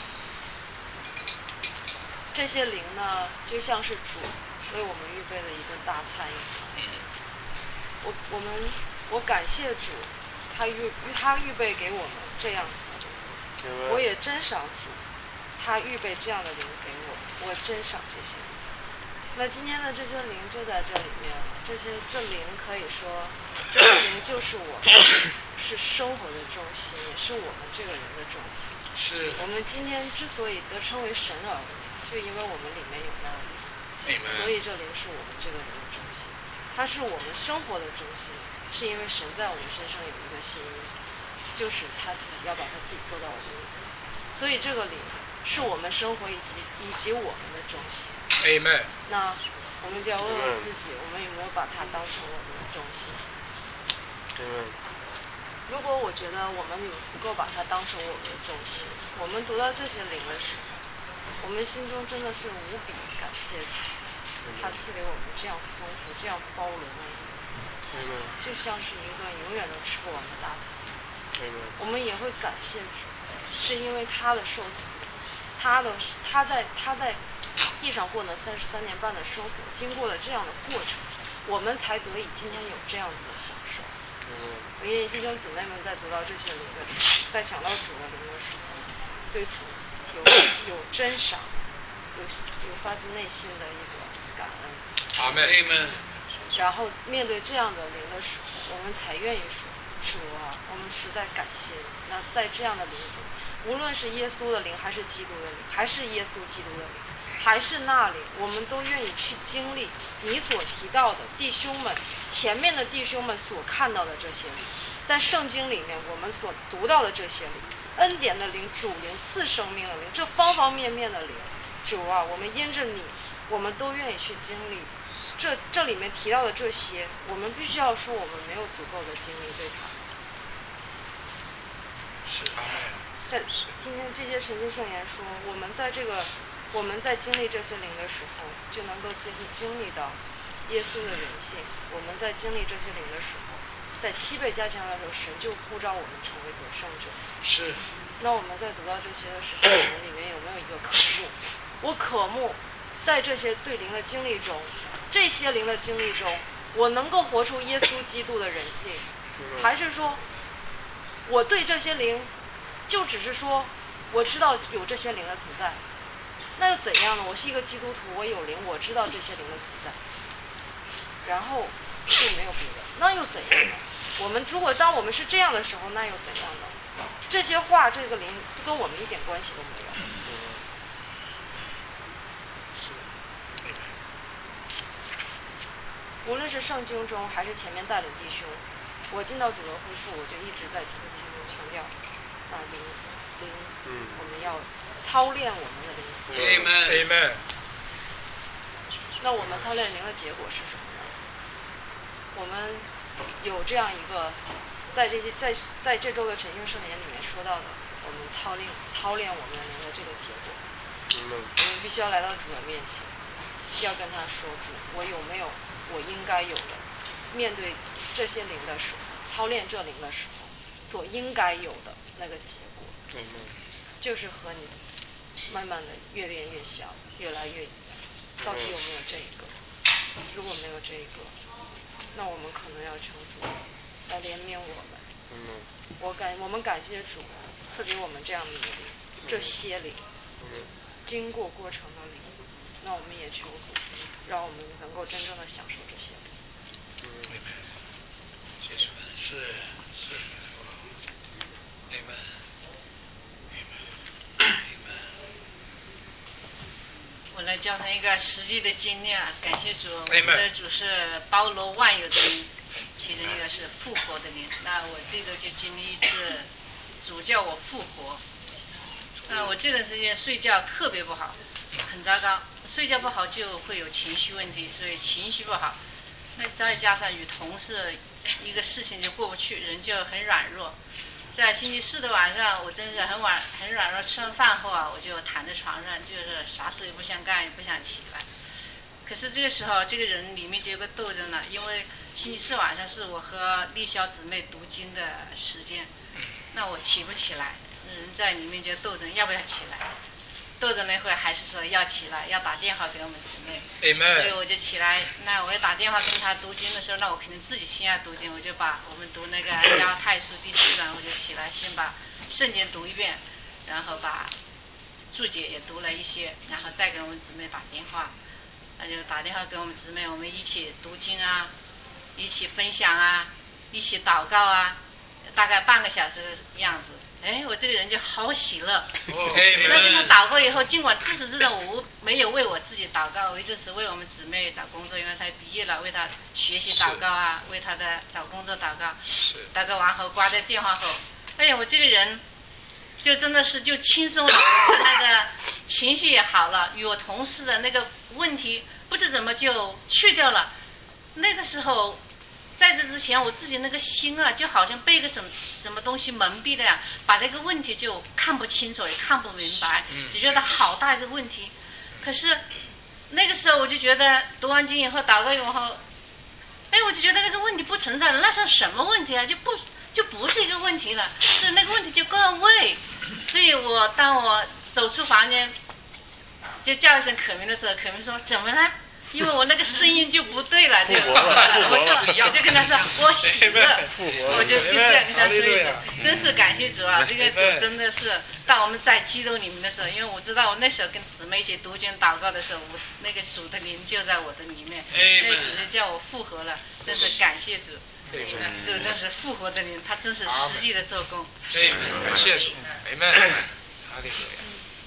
这些灵呢，就像是主为我们预备的一顿大餐一样。我我们我感谢主， 他预他预备给我们这样子的灵，我也珍赏主，他预备这样的灵给我，我珍赏这些灵。那今天的这些灵就在这里面了，这些这灵可以说，这些灵就是我们，是生活的中心，也是我们这个人的中心。 是我们今天之所以得称为神儿女，就因为我们里面有那灵，所以这灵是我们这个人的中心，它是我们生活的中心，是因为神在我们身上有一个心意，就是他自己要把他自己做到我们里面，所以这个灵是我们生活以及以及我们的中心。 Amen。 那我们就要问问自己，我们有没有把它当成我们的中心？如果我觉得我们有足够把它当成我们的中心，我们读到这些灵的时候，我们心中真的是无比感谢主，他赐给我们这样丰富、这样包容的灵，就像是一顿永远都吃不完的大餐。我们也会感谢主，是因为他的受死，他的他在他在地上过了三十三年半的生活，经过了这样的过程，我们才得以今天有这样子的享受。我愿意弟兄姊妹们在读到这些灵的时候，在想到主的灵的时候，对主有有珍赏，有有发自内心的一个感恩。 阿门。 然后面对这样的灵的时候，我们才愿意说：主啊，我们实在感谢你。那在这样的灵中，无论是耶稣的灵，还是基督的灵，还是耶稣基督的灵，还是那里，我们都愿意去经历你所提到的弟兄们前面的弟兄们所看到的这些灵，在圣经里面我们所读到的这些灵，恩典的灵、主灵、赐生命的灵，这方方面面的灵，主啊，我们因着你，我们都愿意去经历。这这里面提到的这些，我们必须要说我们没有足够的经历对它。 是在今天这些陈经圣言说，我们在这个我们在经历这些灵的时候，就能够经经历到耶稣的人性。我们在经历这些灵的时候，在七倍加强的时候，神就呼召我们成为得胜者。 是。 那我们在读到这些的时候，我们里面有没有一个渴慕？我渴慕在这些对灵的经历中，这些灵的经历中，我能够活出耶稣基督的人性，还是说我对这些灵就只是说我知道有这些灵的存在，那又怎样呢？我是一个基督徒，我有灵，我知道这些灵的存在，然后就没有别的，那又怎样呢？我们如果当我们是这样的时候，那又怎样呢？这些话，这个灵跟我们一点关系都没有。无论是圣经中还是前面带领弟兄，我进到主的恢复，我就一直在主的弟兄中强调，啊灵灵，我们要操练我们的灵。 Amen。 那我们操练灵的结果是什么呢？我们有这样一个，在这些在在这周的陈经圣言里面说到的，我们操练操练我们的灵的这个结果，我们必须要来到主的面前，要跟他说：主，我有没有我应该有的，面对这些灵的时候，操练这灵的时候所应该有的那个结果，就是和你慢慢的越变越小，越来越一样。到底有没有这一个？如果没有这一个，那我们可能要求主来怜悯我们。我感我们感谢主赐给我们这样的灵，这些灵经过过程的灵，那我们也求主让我们能够真正的享受这些。 是是 ，Amen。 我来教他一个实际的经历啊，感谢主，我们的主是包罗万有的灵，其中一个是复活的灵。那我这周就经历一次，主叫我复活。那我这段时间睡觉特别不好，很糟糕。睡觉不好就会有情绪问题，所以情绪不好。那再加上与同事一个事情就过不去，人就很软弱。在星期四的晚上，我真是很晚很软弱，吃完饭后啊，我就躺在床上，就是啥事也不想干，也不想起来。可是这个时候，这个人里面就有个斗争了，因为星期四晚上是我和丽霄姊妹读经的时间，那我起不起来，人在里面就斗争要不要起来。 斗着那会儿还是说要起来，要打电话给我们姊妹， Amen 所以我就起来。那我要打电话跟他读经的时候，那我肯定自己先要读经，我就把我们读那个加拉太书第四章，我就起来先把圣经读一遍，然后把注解也读了一些，然后再给我们姊妹打电话，那就打电话给我们姊妹，我们一起读经啊，一起分享啊，一起祷告啊，大概半个小时的样子。哎，我这个人就好喜乐。 哦， 那跟他祷告以后，尽管自始至终我没有为我自己祷告，我一直是为我们姊妹找工作，因为她毕业了，为她学习祷告啊，为她的找工作祷告。祷告完后挂在电话后，哎呀，我这个人就真的是就轻松了，那个情绪也好了，与我同事的那个问题不知怎么就去掉了。那个时候。在这之前，我自己那个心啊，就好像被一个什么什么东西蒙蔽了呀，把这个问题就看不清楚，也看不明白，就觉得好大一个问题。可是那个时候，我就觉得读完经以后，祷告以后，哎，我就觉得那个问题不存在了，那是什么问题啊？就不就不是一个问题了，是那个问题就 go away。所以我当我走出房间，就叫一声可明的时候，可明说怎么了？因为我那个声音就不对了，就我说我就跟他说我喜乐，我就跟这样跟他说一声，真是感谢主啊！这个主真的是，当我们在基督里面的时候，因为我知道我那时候跟姊妹一起读经祷告的时候，我那个主的灵就在我的里面，那个主就叫我复活了，真是感谢主，主真是复活的灵，他真是实际的做工。 感谢主，阿门，哈利路亚。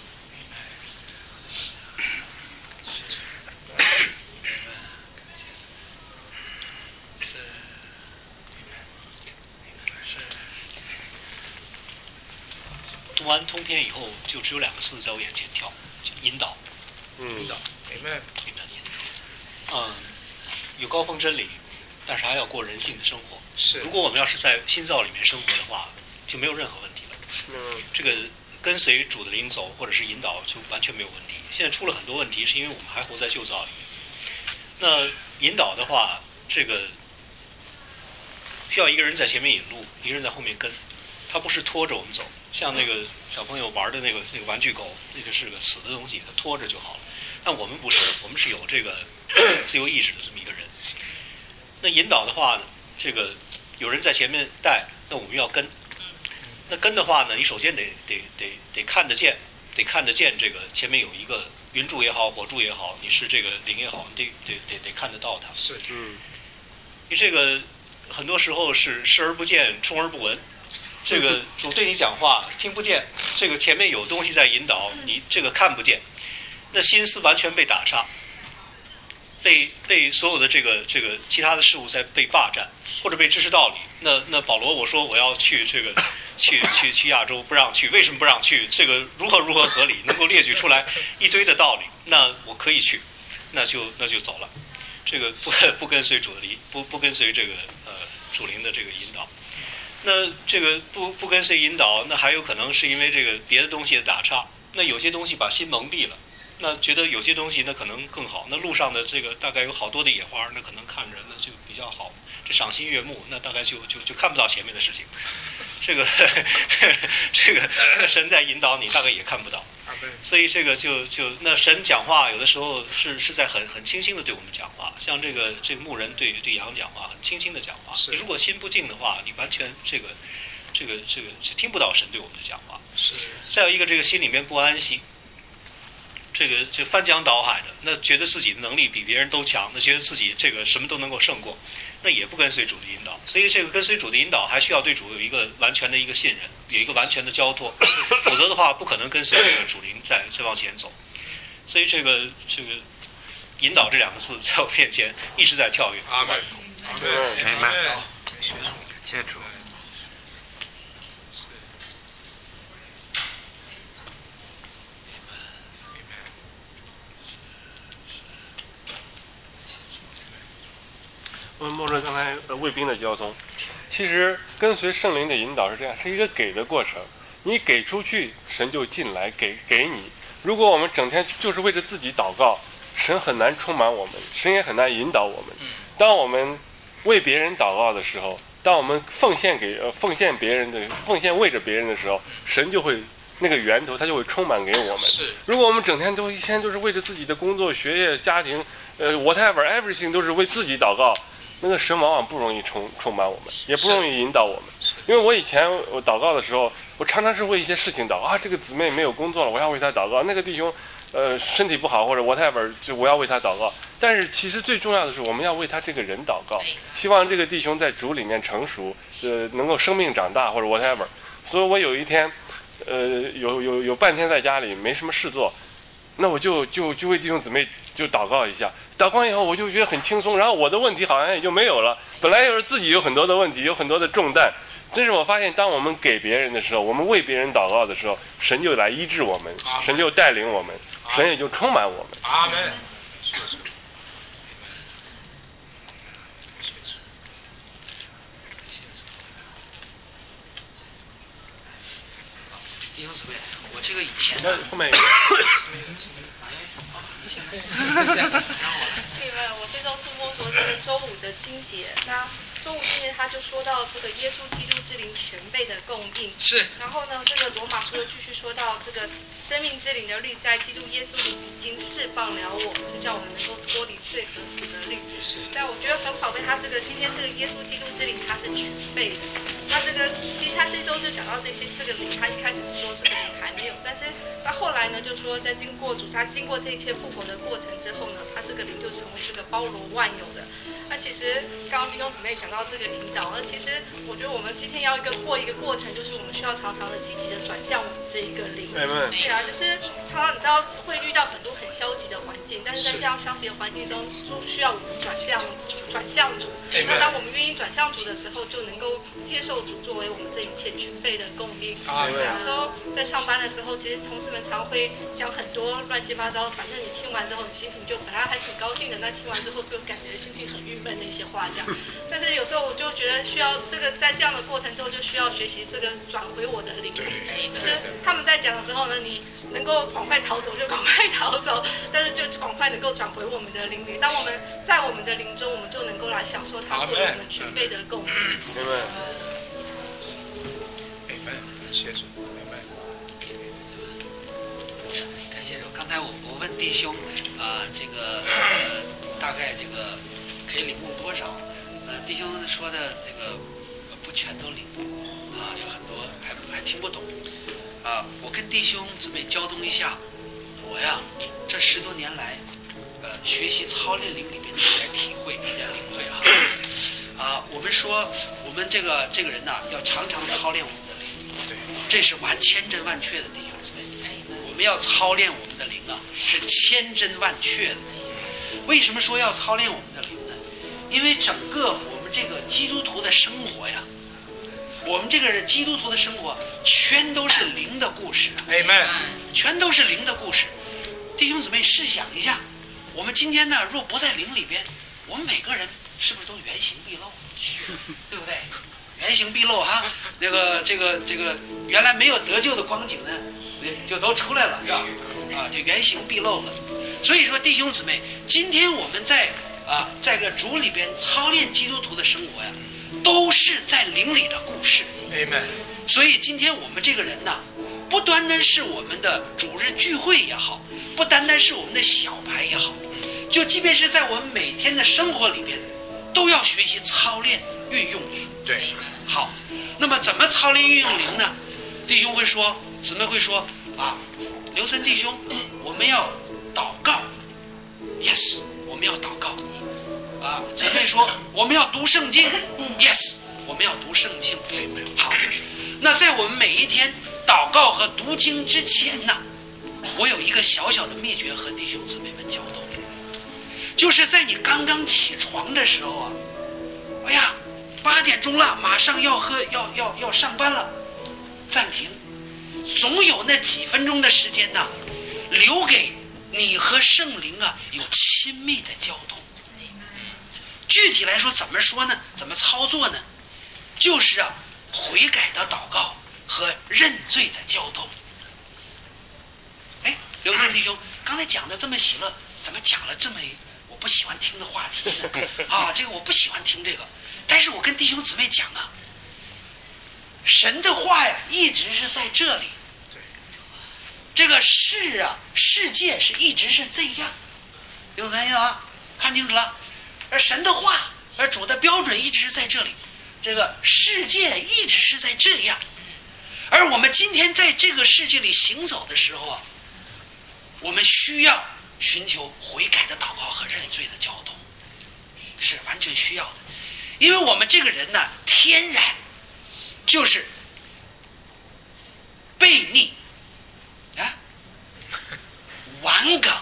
读完通篇以后，就只有两个字在我眼前跳，就引导。 引导，明白？ 嗯，有高峰真理，但是还要过人性的生活。 是。 如果我们要是在新造里面生活的话，就没有任何问题了。 嗯。 这个跟随主的灵走，或者是引导，就完全没有问题。现在出了很多问题，是因为我们还活在旧造里面。那引导的话，这个需要一个人在前面引路，一个人在后面跟，他不是拖着我们走。像那个小朋友玩的那个那个玩具狗，那个是个死的东西，他拖着就好了。但我们不是，我们是有这个自由意志的这么一个人。那引导的话呢，这个有人在前面带，那我们要跟。那跟的话呢，你首先得得得得看得见，得看得见这个前面有一个云柱也好，火柱也好，你是这个灵也好，你得得得得看得到它。 是， 嗯。 你这个很多时候是视而不见，充而不闻。这个主对你讲话听不见，这个前面有东西在引导你，这个看不见，那心思完全被打岔，被被所有的这个这个其他的事物在被霸占，或者被知识道理。那那保罗我说我要去这个去去去亚洲，不让去，为什么不让去？这个如何如何合理，能够列举出来一堆的道理，那我可以去，那就那就走了。这个不不跟随主的灵，不不跟随这个呃主灵的这个引导。那这个不不跟随引导，那还有可能是因为这个别的东西的打岔。那有些东西把心蒙蔽了，那觉得有些东西那可能更好。那路上的这个大概有好多的野花，那可能看着那就比较好，这赏心悦目，那大概就就就看不到前面的事情。这个这个神在引导你，大概也看不到。所以这个就就那神讲话有的时候是是在很很轻轻的对我们讲话，像这个这个牧人对对羊讲话很轻轻的讲话。你如果心不静的话，你完全这个这个这个是听不到神对我们的讲话。 是。 再有一个这个心里面不安息，这个就翻江倒海的，那觉得自己的能力比别人都强，那觉得自己这个什么都能够胜过，那也不跟随主的引导。所以这个跟随主的引导还需要对主有一个完全的一个信任，有一个完全的交托，否则的话不可能跟随这个主灵再再往前走。所以这个这个引导这两个字在我面前一直在跳跃。 阿门， 阿门，阿门，谢谢主。 问莫瑞刚才卫兵的交通，其实跟随圣灵的引导是这样，是一个给的过程。你给出去，神就进来给给你。如果我们整天就是为着自己祷告，神很难充满我们，神也很难引导我们。当我们为别人祷告的时候，当我们奉献给呃奉献别人的奉献为着别人的时候，神就会那个源头，它就会充满给我们。 是， 如果我们整天都一天都是为着自己的工作、学业、家庭，呃 ，whatever everything 都是为自己祷告，那个神往往不容易充充满我们，也不容易引导我们。因为我以前我祷告的时候，我常常是为一些事情祷告啊，这个姊妹没有工作了，我要为他祷告；那个弟兄，呃，身体不好或者 whatever， 就我要为他祷告。但是其实最重要的是，我们要为他这个人祷告，希望这个弟兄在主里面成熟，呃，能够生命长大或者 whatever。所以我有一天，呃，有有有半天在家里没什么事做，那我就就就为弟兄姊妹就祷告一下。祷告以后，我就觉得很轻松，然后我的问题好像也就没有了。本来就是自己有很多的问题，有很多的重担。真是我发现，当我们给别人的时候，我们为别人祷告的时候，神就来医治我们，神就带领我们，神也就充满我们。 阿门。 弟兄姊妹，我这个以前那后面。 对吧？我这周是摸索这个周五的经节，那周五经节他就说到这个耶稣基督之灵全备的供应。 是。 然后呢，这个罗马书又继续说到这个生命之灵的律在基督耶稣里已经释放了我们，就叫我们能够脱离罪和死的律。但我觉得很宝贝，他这个今天这个耶稣基督之灵他是全备的。那这个其实他这周就讲到这些这个灵，他一开始是说这个灵还没有，但是他后来呢就说在经过主他经过这一切复活的过程之后呢，他这个灵就成为这个包罗万有的。那其实刚刚弟兄姊妹讲到这个引导，那其实我觉得我们今天要一个过一个过程，就是我们需要常常的积极的转向我们这一个灵。对啊，就是常常你知道会遇到很多很消极的环境，但是在这样消极的环境中，就需要我们转向转向主。那当我们愿意转向主的时候，就能够接受主作为我们这一切全备的供应。有时候在上班的时候，其实同事们常会讲很多乱七八糟，反正你听完之后，你心情就本来还挺高兴的，那听完之后就感觉心情很郁闷的一些话这样。但是有时候我就觉得需要这个在这样的过程中，就需要学习这个转回我的灵里。就是他们在讲的时候呢，你能够赶快逃走就赶快逃走，但是就赶快能够转回我们的灵里。当我们在我们的灵中，我们就能够来享受他作为我们全备的供应。 谢谢主，明白。 感谢主。刚才我我问弟兄，啊、呃，这个呃，大概这个可以领悟多少？呃，弟兄说的这个不全都领悟，啊，有很多还还听不懂。啊，我跟弟兄姊妹交通一下，我呀，这十多年来，呃，学习操练灵里面的一点体会，一点领会哈。啊，我们说我们这个这个人呐，要常常操练我们的灵。对，这是完千真万确的，弟兄姊妹。我们要操练我们的灵啊，是千真万确的。为什么说要操练我们的灵呢？因为整个我们这个基督徒的生活呀，我们这个基督徒的生活全都是灵的故事。 Amen。 全都是灵的故事。弟兄姊妹，试想一下，我们今天呢，若不在灵里边，我们每个人是不是都原形毕露？对不对？原形毕露哈，那个这个这个原来没有得救的光景呢，就都出来了，是吧？啊，就原形毕露了。所以说，弟兄姊妹，今天我们在啊，在个主里边操练基督徒的生活呀，都是在灵里的故事。 Amen。 所以今天我们这个人呢，不单单是我们的主日聚会也好，不单单是我们的小白也好，就即便是在我们每天的生活里边，都要学习操练运用灵。 对。 好，那么怎么操练运用灵呢？弟兄会说，姊妹会说啊，刘森弟兄，我们要祷告 ，yes， 我们要祷告。啊，姊妹说我们要读圣经 ，yes， 我们要读圣经。好，那在我们每一天祷告和读经之前呢，我有一个小小的秘诀和弟兄姊妹们交通，就是在你刚刚起床的时候啊，哎呀，八点钟了，马上要喝要要要上班了，暂停，总有那几分钟的时间呢，留给你和圣灵啊有亲密的交通。具体来说怎么说呢？怎么操作呢？就是啊，悔改的祷告和认罪的交通。哎，刘森弟兄，刚才讲的这么喜乐，怎么讲了这么我不喜欢听的话题呢？啊，这个我不喜欢听这个。但是我跟弟兄姊妹讲啊，神的话呀，一直是在这里。 这个世啊，世界是一直是这样，有看见吗？看清楚了。而神的话，而主的标准一直是在这里，这个世界一直是在这样。而我们今天在这个世界里行走的时候啊，我们需要寻求悔改的祷告和认罪的交通，是完全需要的。因为我们这个人呢，天然就是悖逆啊，顽梗，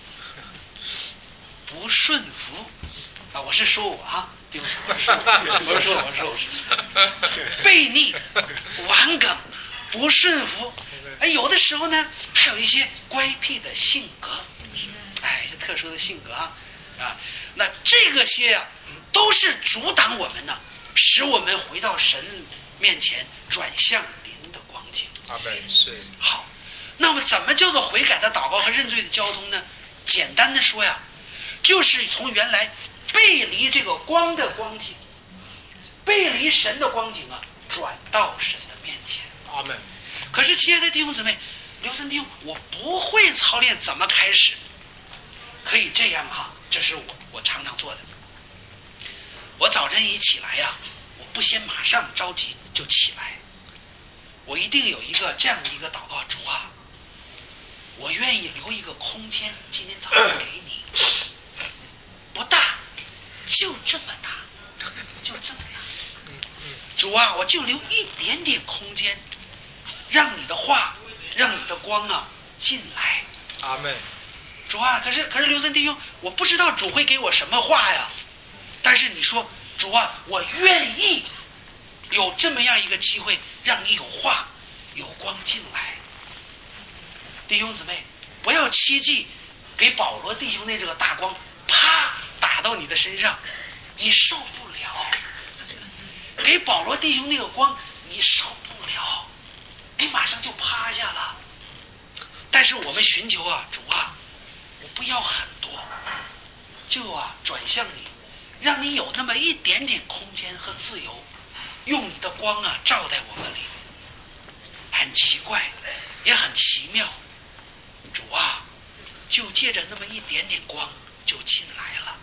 不顺服啊！我是说我啊，对不起，我是说我，我是说我是说我是悖逆、顽梗、不顺服。哎，有的时候呢，还有一些乖僻的性格，哎，一些特殊的性格啊啊，那这个些呀、啊，都是阻挡我们呢，使我们回到神面前，转向灵的光景。 阿门。是。 好，那么怎么叫做悔改的祷告和认罪的交通呢？简单的说呀，就是从原来背离这个光的光景，背离神的光景啊，转到神的面前。 阿门。 可是亲爱的弟兄姊妹，刘森弟兄，我不会操练怎么开始，可以这样哈，这是我我常常做的。我早晨一起来呀，我不先马上着急就起来，我一定有一个这样的一个祷告：主啊，我愿意留一个空间，今天早上给你，不大，就这么大，就这么大。主啊，我就留一点点空间，让你的话，让你的光啊进来。 阿门。 主啊，可是可是刘森弟兄，我不知道主会给我什么话呀。但是你说，主啊，我愿意有这么样一个机会，让你有话有光进来。弟兄姊妹，不要期冀给保罗弟兄那这个大光啪打到你的身上，你受不了。给保罗弟兄那个光你受不了，你马上就趴下了。但是我们寻求啊，主啊，我不要很多，就啊转向你，让你有那么一点点空间和自由，用你的光啊照在我们里。很奇怪，也很奇妙。主啊，就借着那么一点点光就进来了。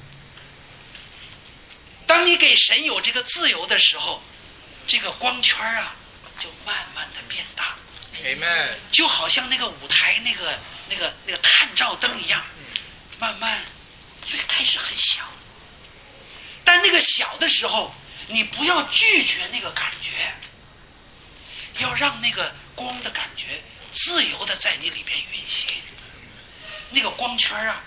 当你给神有这个自由的时候，这个光圈啊就慢慢的变大。 Amen。 就好像那个舞台那个那个那个探照灯一样，慢慢最开始很小，但那个小的时候，你不要拒绝那个感觉，要让那个光的感觉自由的在你里边运行。那个光圈啊，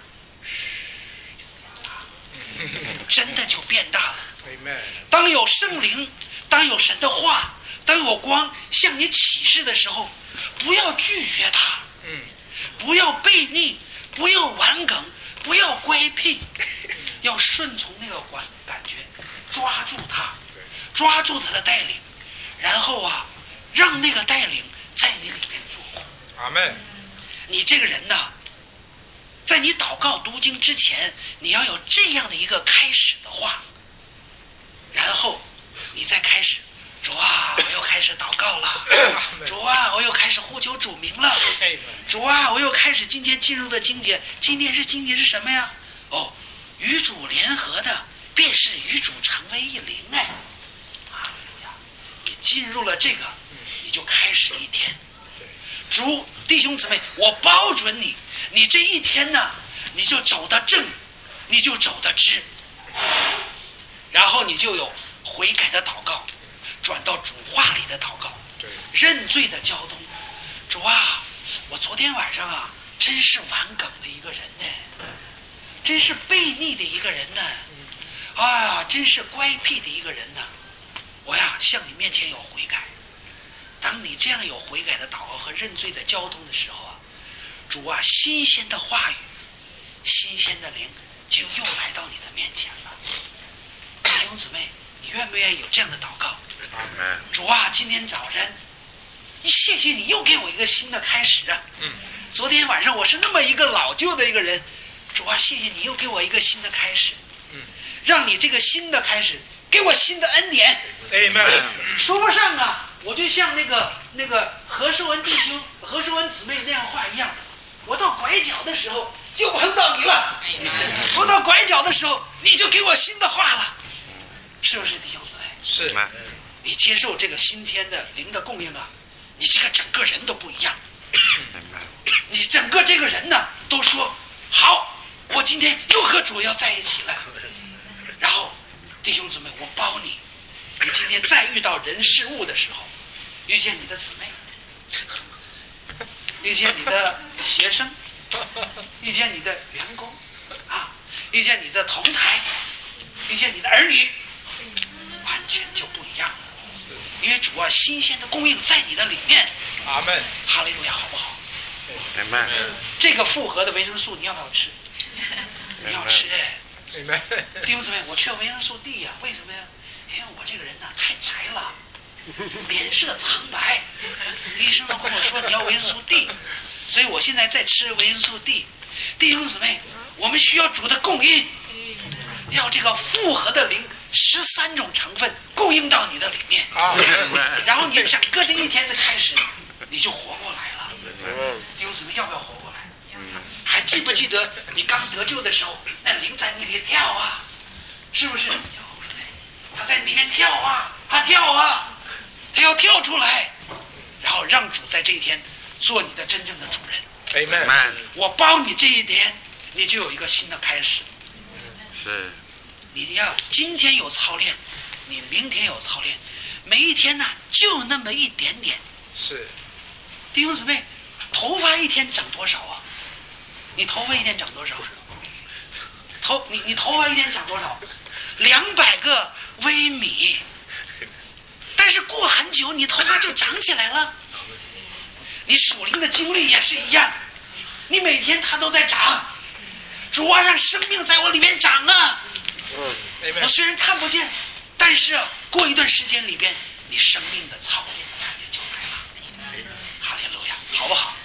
真的就变大了。当有圣灵，当有神的话，当有光向你启示的时候，不要拒绝它，不要悖逆，不要顽梗，不要乖僻，要顺从那个感感觉，抓住它，抓住它的带领，然后啊，让那个带领在你里面做工。 阿门。 你这个人呢，在你祷告读经之前，你要有这样的一个开始的话，然后你再开始。主啊，我又开始祷告了。主啊，我又开始呼求主名了。主啊，我又开始今天进入的经节。今天是经节是什么呀？哦，与主联合的，便是与主成为一灵。哎，啊，你进入了这个，你就开始一天。主弟兄姊妹，我保准你，你这一天呢，你就走得正，你就走得直，然后你就有悔改的祷告。转到主话里的祷告，认罪的交通。主啊，我昨天晚上啊，真是顽梗的一个人呢，真是悖逆的一个人呢，啊，真是乖僻的一个人呢。我呀，向你面前有悔改。当你这样有悔改的祷告和认罪的交通的时候啊，主啊，新鲜的话语，新鲜的灵就又来到你的面前了。弟兄姊妹，你愿不愿意有这样的祷告？主啊，今天早晨，谢谢你又给我一个新的开始啊！嗯，昨天晚上我是那么一个老旧的一个人，主啊，谢谢你又给我一个新的开始。嗯，让你这个新的开始给我新的恩典。Amen。说不上啊，我就像那个那个何寿文弟兄、 何淑文姊妹那样话一样，我到拐角的时候就碰到你了，我到拐角的时候你就给我新的话了，是不是弟兄姊妹？ 是。 你接受这个新天的灵的供应啊，你这个整个人都不一样，你整个这个人呢都说好，我今天又和主要在一起了。然后弟兄姊妹，我包你，你今天再遇到人事物的时候，遇见你的姊妹，遇见你的学生，遇见你的员工啊，遇见你的同才，遇见你的儿女，完全就不一样了。因为主啊，新鲜的供应在你的里面。 阿门。 哈利路亚，好不好？ 阿门。 这个复合的维生素你要不要吃？你要吃哎。弟兄姊妹，我缺维生素 D 呀、啊，为什么呀？因为我这个人呢太宅了，脸色苍白，医生都跟我说你要维生素 D， 所以我现在在吃维生素 D。弟兄姊妹，我们需要主的供应，要这个复合的灵十三种成分供应到你的里面，然后你整个这一天的开始，你就活过来了。弟兄姊妹，要不要活过来？还记不记得你刚得救的时候，那灵在那里跳啊，是不是？他在里面跳啊，他跳啊，他要跳出来，然后让主在这一天做你的真正的主人。 Amen。 我包你这一天，你就有一个新的开始。 是。 你要今天有操练，你明天有操练，每一天呢就那么一点点。 是。 弟兄姊妹，头发一天长多少啊？你头发一天长多少？头你你头发一天长多少？两百个微米。但是过很久，你头发就长起来了。你属灵的经历也是一样，你每天它都在长。主啊，让生命在我里面长啊！ 嗯， 我虽然看不见，但是过一段时间里边，你生命的操练的感觉就来了。哈利路亚，好不好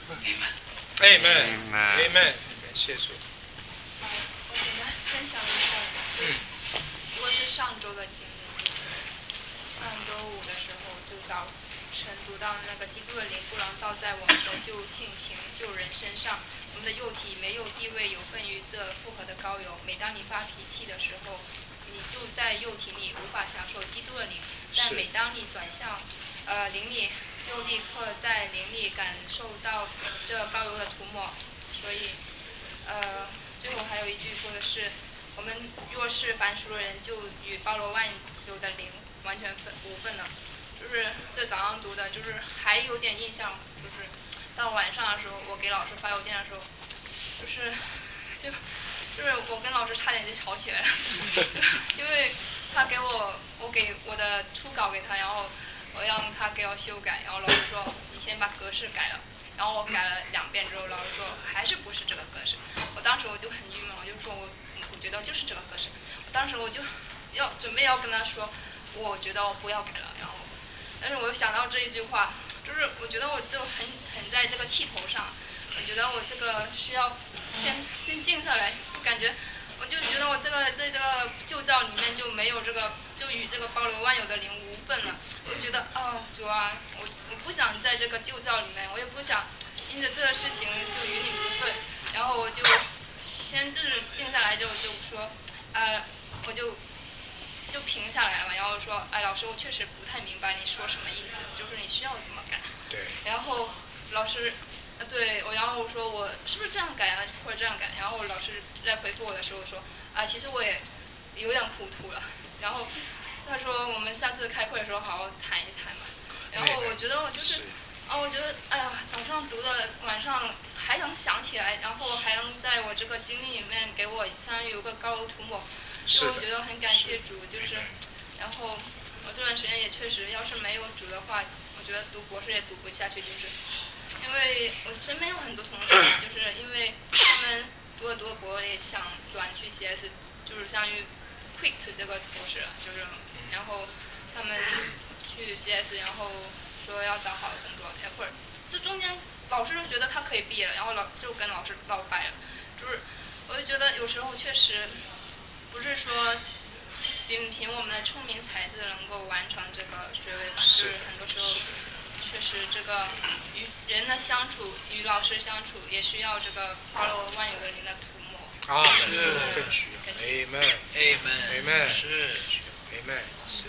？Amen。Amen。感谢主。 呃，我简单分享一下，嗯，如果是上周的经历，上周五的时候就早晨读到那个基督的灵不能倒在我们的旧性情、旧人身上。我们的肉体没有地位有份于这复合的膏油。每当你发脾气的时候，你就在肉体里无法享受基督的灵，但每当你转向呃灵里，就立刻在灵里感受到这膏油的涂抹。所以呃最后还有一句说的是，我们若是凡俗的人，就与包罗万有的灵完全分无分了。就是这早上读的，就是还有点印象，就是到晚上的时候，我给老师发邮件的时候，就是就就是我跟老师差点就吵起来了，因为他给我我给我的初稿给他，然后我让他给我修改，然后老师说你先把格式改了，然后我改了两遍之后，老师说还是不是这个格式。我当时我就很郁闷，我就说我我觉得就是这个格式。我当时我就要准备要跟他说，我觉得我不要改了，然后但是我又想到这一句话，就是我觉得我就很很在这个气头上，我觉得我这个需要先先静下来，就感觉我就觉得我这个在这个旧照里面就没有这个，就与这个包罗万有的灵无份了。我就觉得哦，主啊，我我不想在这个旧照里面，我也不想因着这个事情就与你无份。然后我就先就是静下来之后就说，呃，我就就平下来了，然后说，哎，老师，我确实不太明白你说什么意思，就是你需要怎么改。 对。 然后老师。呃，对我，然后我说我是不是这样改啊，或者这样改？然后老师在回复我的时候说，啊，其实我也有点糊涂了。然后他说我们下次开会的时候好好谈一谈嘛。然后我觉得我就是，啊，我觉得哎呀，早上读的，晚上还能想起来，然后还能在我这个经历里面给我相当于有个膏油涂抹，所以我觉得很感谢主，就是，然后我这段时间也确实，要是没有主的话，我觉得读博士也读不下去，就是。因为我身边有很多同学，就是因为他们读了读了博也想转去 C S， 就是相当于 quit 这个博士，就是然后他们去 C S， 然后说要找好的工作，或者这中间老师就觉得他可以毕业了，然后老就跟老师闹掰了，就是我就觉得有时候确实不是说仅凭我们的聪明才智能够完成这个学位吧，就是很多时候。 确实这个与人的相处，与老师相处，也需要这个包罗万有的灵的涂抹。 啊， 是 ，Amen，Amen， 是 Amen， 是。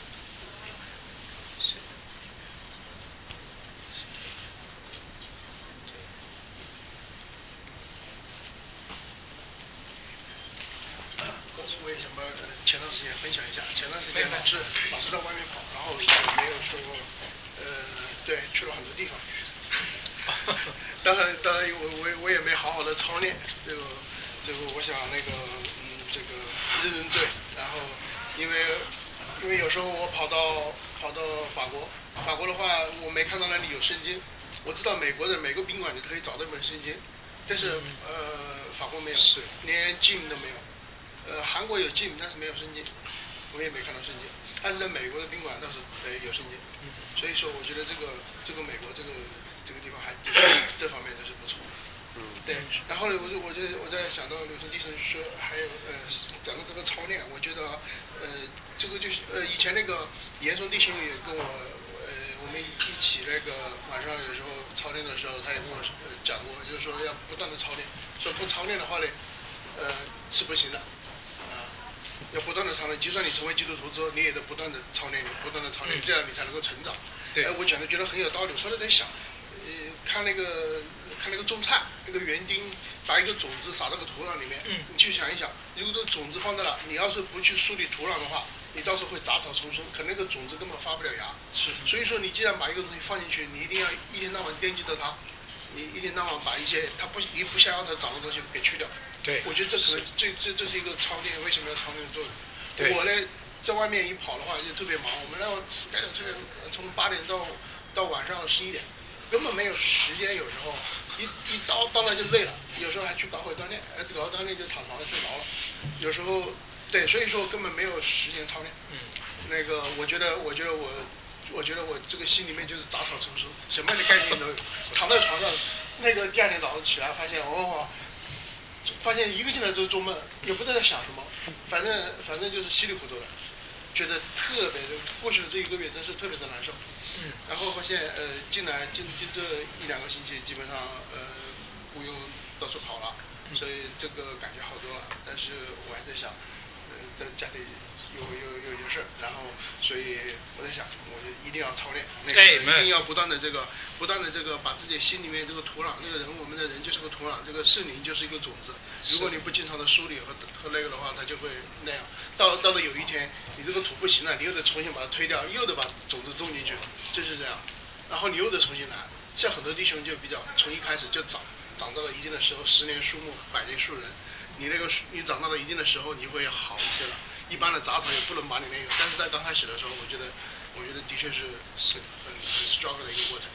我也想把前段时间分享一下。前段时间老师老师在外面跑，然后也没有说，呃，对，去了很多地方。当然，当然，我我我也没好好的操练，这个这个，我想那个嗯，这个认认罪。然后，因为因为有时候我跑到跑到法国，法国的话我没看到那里有圣经。我知道美国的每个宾馆你可以找到一本圣经，但是呃法国没有，连 gym 都没有。呃，韩国有 gym， 但是没有圣经，我也没看到圣经。但是在美国的宾馆倒是呃有圣经，所以说我觉得这个这个美国这个这个地方还这方面都是不错。嗯，对。然后呢，我就我就我在想到柳生弟兄说还有呃讲到这个操练，我觉得呃这个就是呃以前那个严嵩弟兄也跟我呃我们一起那个晚上有时候操练的时候，他也跟我呃讲过，就是说要不断的操练，说不操练的话呢，呃是不行的。要不断的操练，就算你成为基督徒之后，你也得不断的操练，不断的操练，这样你才能够成长。 对， 哎，我讲的觉得很有道理。我后来在想，呃，看那个看那个种菜，那个园丁把一个种子撒到个土壤里面，嗯，你去想一想，如果这个种子放在那，你要是不去梳理土壤的话，你到时候会杂草丛生，可能那个种子根本发不了芽。是。所以说，你既然把一个东西放进去，你一定要一天到晚惦记着它，你一天到晚把一些它不你不想要它长的东西给去掉。 对， 我觉得这可能这这这是一个操练，为什么要操练的作用？ 对， 我呢在外面一跑的话就特别忙，我们那那这个从八点到到晚上十一点，根本没有时间，有时候一一到到那就累了，有时候还去搞会锻炼，哎，搞会锻炼就躺床上睡着了，有时候对，所以说根本没有时间操练。嗯，那个我觉得我觉得我我觉得我这个心里面就是杂草丛生，什么样的概念都有，躺在床上，那个第二天早上起来发现哦。发现一个劲的都做梦，也不知道在想什么，反正反正就是稀里糊涂的，觉得特别的，过去的这一个月真是特别的难受。嗯。然后发现呃，进来进进这一两个星期，基本上呃不用到处跑了，所以这个感觉好多了。但是我还在想，呃，在家里有有有有事，然后所以我在想，我就一定要操练，那个一定要不断的这个不断的这个把自己心里面这个土壤，这个人我们的人就是个土壤，这个圣灵就是一个种子。如果你不经常的梳理和和那个的话，它就会那样。到到了有一天，你这个土不行了，你又得重新把它推掉，又得把种子种进去，就是这样。然后你又得重新来。像很多弟兄就比较从一开始就长长到了一定的时候，十年树木，百年树人。你那个你长到了一定的时候，你会好一些了。一般的杂草也不能把你那个，但是在刚开始的时候，我觉得，我觉得的确是是很很 struggle 的一个过程。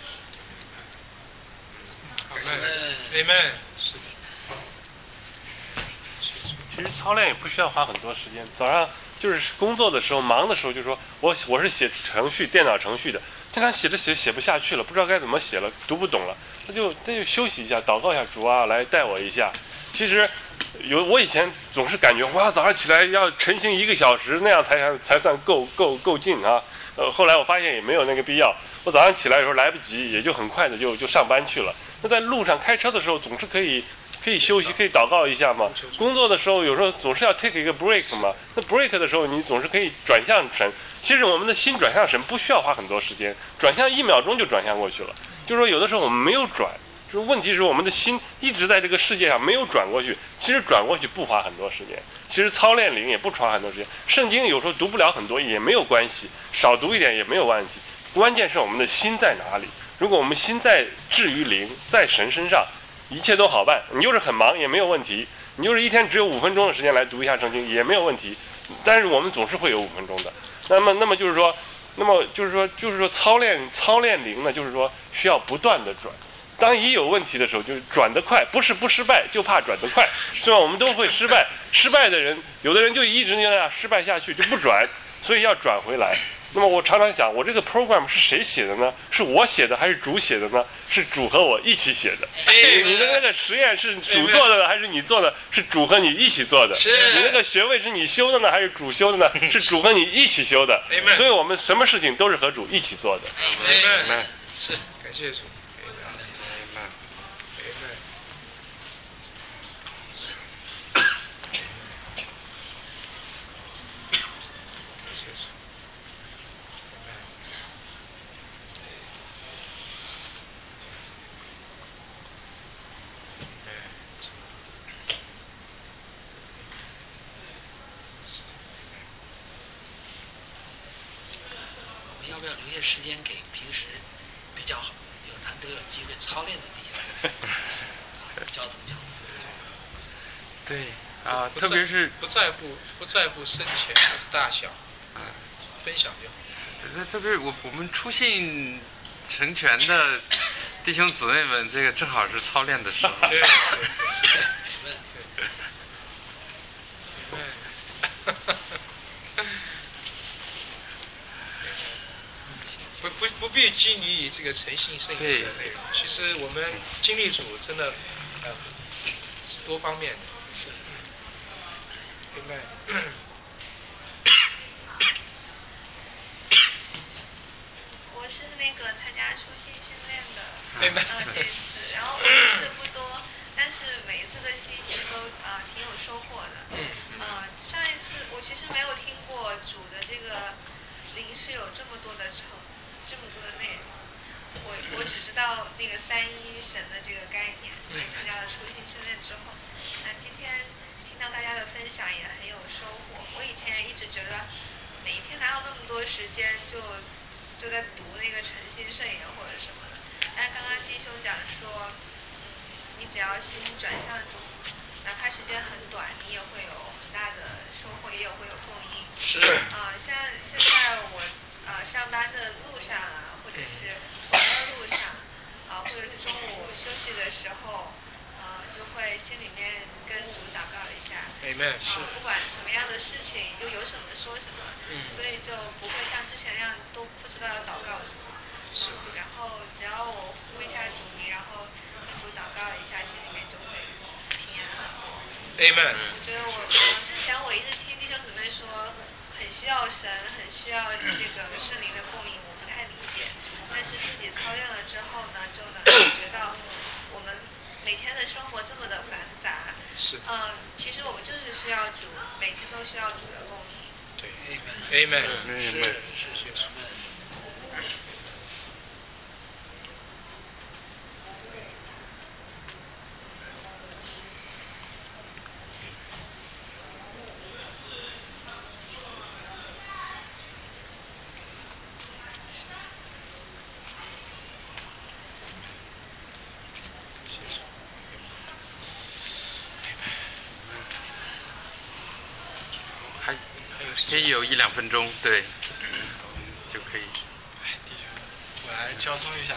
Amen。是的。 其实操练也不需要花很多时间。早上就是工作的时候，忙的时候，就说我我是写程序，电脑程序的，经常写着写写不下去了，不知道该怎么写了，读不懂了，那就那就休息一下，祷告一下主啊，来带我一下。其实有我以前总是感觉哇，早上起来要晨行一个小时，那样才才算够够够劲啊。呃，后来我发现也没有那个必要。我早上起来的时候来不及，也就很快的就就上班去了。那在路上开车的时候，总是可以可以休息，可以祷告一下嘛。工作的时候有时候总是要 take 一个 break 嘛。那 break 的时候，你总是可以转向神。其实我们的心转向神不需要花很多时间，转向一秒钟就转向过去了。就是说有的时候我们没有转。就是问题是我们的心一直在这个世界上没有转过去，其实转过去不花很多时间，其实操练灵也不花很多时间，圣经有时候读不了很多也没有关系，少读一点也没有问题，关键是我们的心在哪里。如果我们心在置于灵，在神身上，一切都好办。你就是很忙也没有问题，你就是一天只有五分钟的时间来读一下圣经也没有问题，但是我们总是会有五分钟的。那么那么就是说那么就是说就是说操练操练灵呢，就是说需要不断的转。当一有问题的时候，就是转得快，不是不失败，就怕转得快。虽然我们都会失败，失败的人，有的人就一直那样失败下去，就不转，所以要转回来。那么我常常想，我这个 program 是谁写的呢？是我写的还是主写的呢？是主和我一起写的。你的那个实验是主做的还是你做的？是主和你一起做的。你那个学位是你修的呢还是主修的呢？是主和你一起修的。所以我们什么事情都是和主一起做的。 是，感谢主。 Amen. Amen. 要不要留些时间给平时比较好、有难得有机会操练的弟兄姊妹，教导教导。 对啊，特别是不在乎不在乎深浅大小，啊，分享就好。 特别是我我们出信成全的弟兄姊妹们，这个正好是操练的时候。 对对对。不不不必拘泥于这个诚信圣言的内容。其实我们经历主真的，呃，是多方面的。是。明白。 我是那个参加出信训练的， 明白。 呃，这一次，然后我去的不多，但是每一次的信息都啊、呃、挺有收获的。嗯。呃，上一次我其实没有听过主的这个灵是有这么多的成。这么多的内容，我我只知道那个三一神的这个概念，在参加了初信训练之后，那今天听到大家的分享也很有收获。我以前一直觉得，每一天哪有那么多时间就就在读那个诚信圣言或者什么的，但是刚刚弟兄讲说，嗯，你只要心转向主，哪怕时间很短，你也会有很大的收获，也有会有供应。 是。 啊、呃，像现在我。呃，上班的路上啊，或者是回的路上，啊、呃，或者是中午休息的时候，呃，就会心里面跟主祷告一下。 Amen. 是、呃。不管什么样的事情，就有什么说什么。嗯。所以就不会像之前那样都不知道要祷告什么。是。然后只要我呼一下主名，然后跟主祷告一下，心里面就会平安很多。 Amen. 我觉得我，我之前我一直听弟兄姊妹说。很需要神，很需要这个圣灵的供应，我不太理解。但是自己操练了之后呢，就能感觉到我们每天的生活这么的繁杂。 是。 嗯、呃，其实我们就是需要主，每天都需要主的供应。 对 ，Amen。Amen。是是是。 可以有一两分钟，对，就可以。 我来交通一下。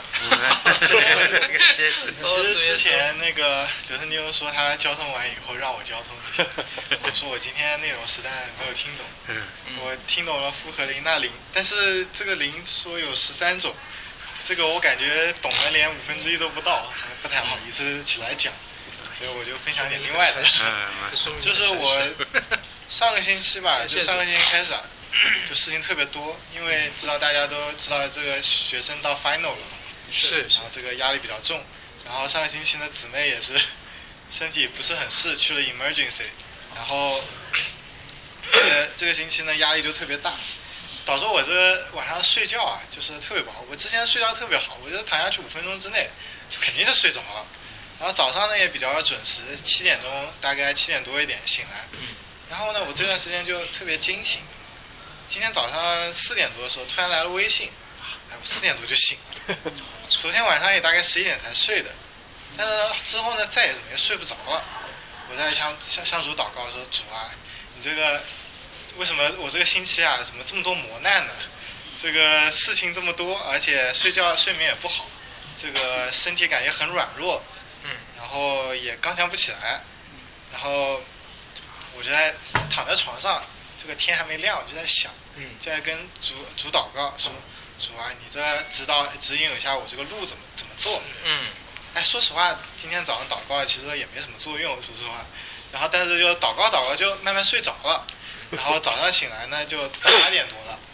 其实之前那个刘森妞说他交通完以后让我交通一下，我说我今天内容实在没有听懂。我听懂了复合灵那灵，但是这个灵说有十三种，这个我感觉懂了连五分之一都不到，不太好意思起来讲，所以我就分享点另外的事，就是我。上个星期吧，就上个星期开始啊，就事情特别多，因为知道大家都知道这个学生到 final 了嘛， 是， 然后这个压力比较重，然后上个星期呢，姊妹也是身体不是很适，去了 emergency， 然后这个这个星期呢压力就特别大，导致我这个晚上睡觉啊就是特别不好。我之前睡觉特别好，我觉得躺下去五分钟之内就肯定是睡着了，然后早上呢也比较准时，七点钟大概七点多一点醒来。然后呢，我这段时间就特别惊醒。今天早上四点多的时候，突然来了微信，哎，我四点多就醒了。昨天晚上也大概十一点才睡的，但是之后呢，再也怎么也睡不着了。我在向向向主祷告说：“主啊，你这个为什么我这个星期啊，怎么这么多磨难呢？这个事情这么多，而且睡觉睡眠也不好，这个身体感觉很软弱，然后也刚强不起来，然后。”我就在躺在床上，这个天还没亮，我就在想，在跟主主祷告说，主啊，你这指导指引一下我这个路怎么怎么做。嗯。哎，说实话，今天早上祷告其实也没什么作用，说实话。然后但是就祷告祷告就慢慢睡着了，然后早上醒来呢就八点多了，然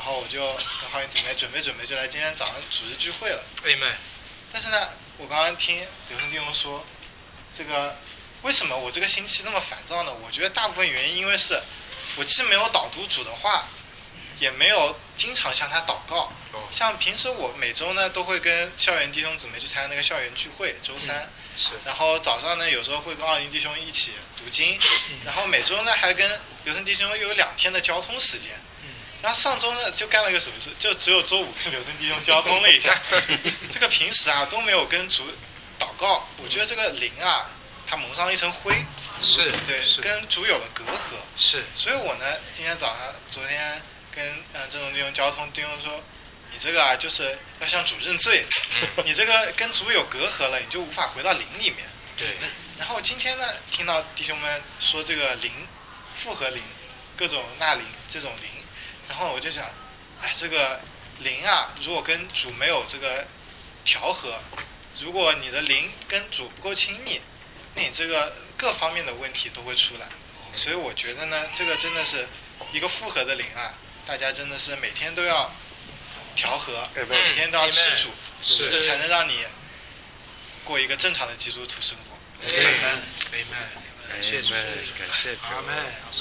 后我就跟浩云姊妹准备准备，就来今天早上主日聚会了。 Amen。 但是呢，我刚刚听刘胜弟兄说，这个为什么我这个星期这么烦躁呢？我觉得大部分原因因为是我既没有导读主的话，也没有经常向他祷告。像平时我每周呢都会跟校园弟兄姊妹去参加那个校园聚会，周三，然后早上呢有时候会跟奥林弟兄一起读经，然后每周呢还跟刘胜弟兄有两天的交通时间。然后上周呢就干了个什么事，就只有周五跟刘胜弟兄交通了一下。这个平时啊都没有跟主祷告，我觉得这个灵啊它蒙上了一层灰， 是对，跟主有了隔阂。 是， 所以我呢今天早上昨天跟呃这种弟兄交通，弟兄说你这个啊就是要向主认罪，你这个跟主有隔阂了，你就无法回到灵里面。 对。 然后今天呢听到弟兄们说这个灵复合灵各种纳灵这种灵，然后我就想，哎，这个灵啊，如果跟主没有这个调和，如果你的灵跟主不够亲密，那你这个各方面的问题都会出来。所以我觉得呢，这个真的是一个复合的灵啊，大家真的是每天都要调和，每天都要吃主，这才能让你过一个正常的基督徒生活。 阿门，阿门，感谢主， 感谢主， 阿门，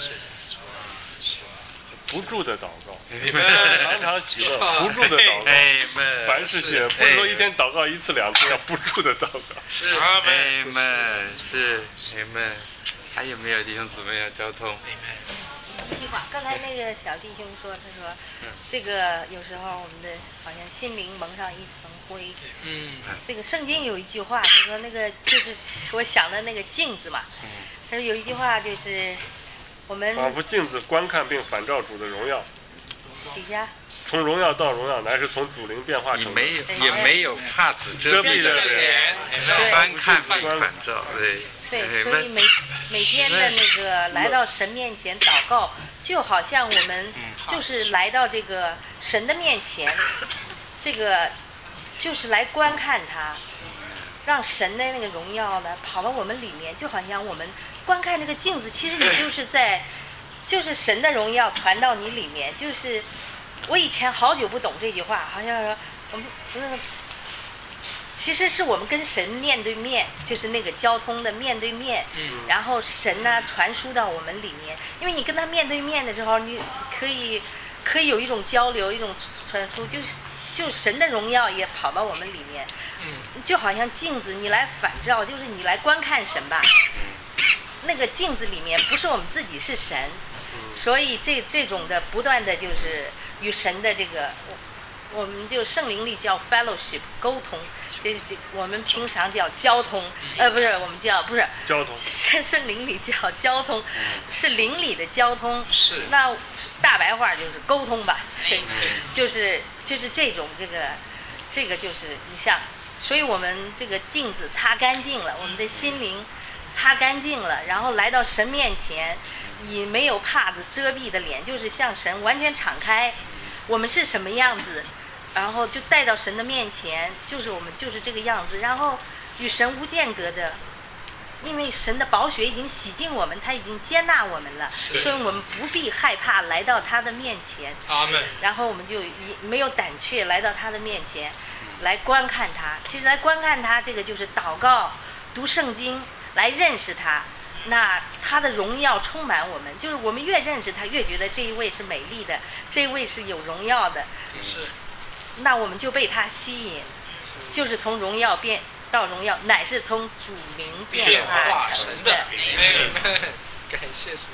不住的祷告，常常喜乐，不住的祷告，凡事谢，不是说一天祷告一次两次，要不住的祷告。 是，阿门，是，阿门。还有没有弟兄姊妹要交通？ 一句话，刚才那个小弟兄说，他说，这个有时候我们的好像心灵蒙上一层灰。 嗯。 这个圣经有一句话，他说那个就是我想的那个镜子嘛。他说有一句话就是我们仿佛镜子观看并反照主的荣耀。 底下。从荣耀到荣耀，乃是从主灵变化成的。 没有，也没有帕子遮蔽的脸， 观看并反照，对。 对，所以每每天的那个来到神面前祷告，就好像我们就是来到这个神的面前，这个就是来观看他，让神的那个荣耀呢跑到我们里面，就好像我们观看这个镜子，其实你就是在，就是神的荣耀传到你里面。就是我以前好久不懂这句话，好像说我们那个。其实是我们跟神面对面，就是那个交通的面对面，嗯、然后神呢传输到我们里面，因为你跟他面对面的时候，你可以可以有一种交流，一种传输，就是就神的荣耀也跑到我们里面，嗯、就好像镜子，你来反照，就是你来观看神吧，那个镜子里面不是我们自己，是神，所以这这种的不断的就是与神的这个，我们就圣灵里叫 fellowship 沟通。这这我们平常叫交通，呃，不是我们叫不是交通， 是是灵里叫交通，是灵里的交通。 是。 那大白话就是沟通吧，对，就是就是这种这个，这个就是你像，所以我们这个镜子擦干净了，我们的心灵擦干净了，然后来到神面前，以没有帕子遮蔽的脸，就是向神完全敞开，我们是什么样子。然后就带到神的面前，就是我们就是这个样子，然后与神无间隔的，因为神的宝血已经洗净我们，他已经接纳我们了，所以我们不必害怕来到他的面前。 阿门。 然后我们就没有胆怯来到他的面前，来观看他。其实来观看他，这个就是祷告、读圣经，来认识他。那他的荣耀充满我们，就是我们越认识他，越觉得这一位是美丽的，这一位是有荣耀的。 是。 那我们就被他吸引，就是从荣耀变到荣耀，乃是从主灵变化成的。 感谢主。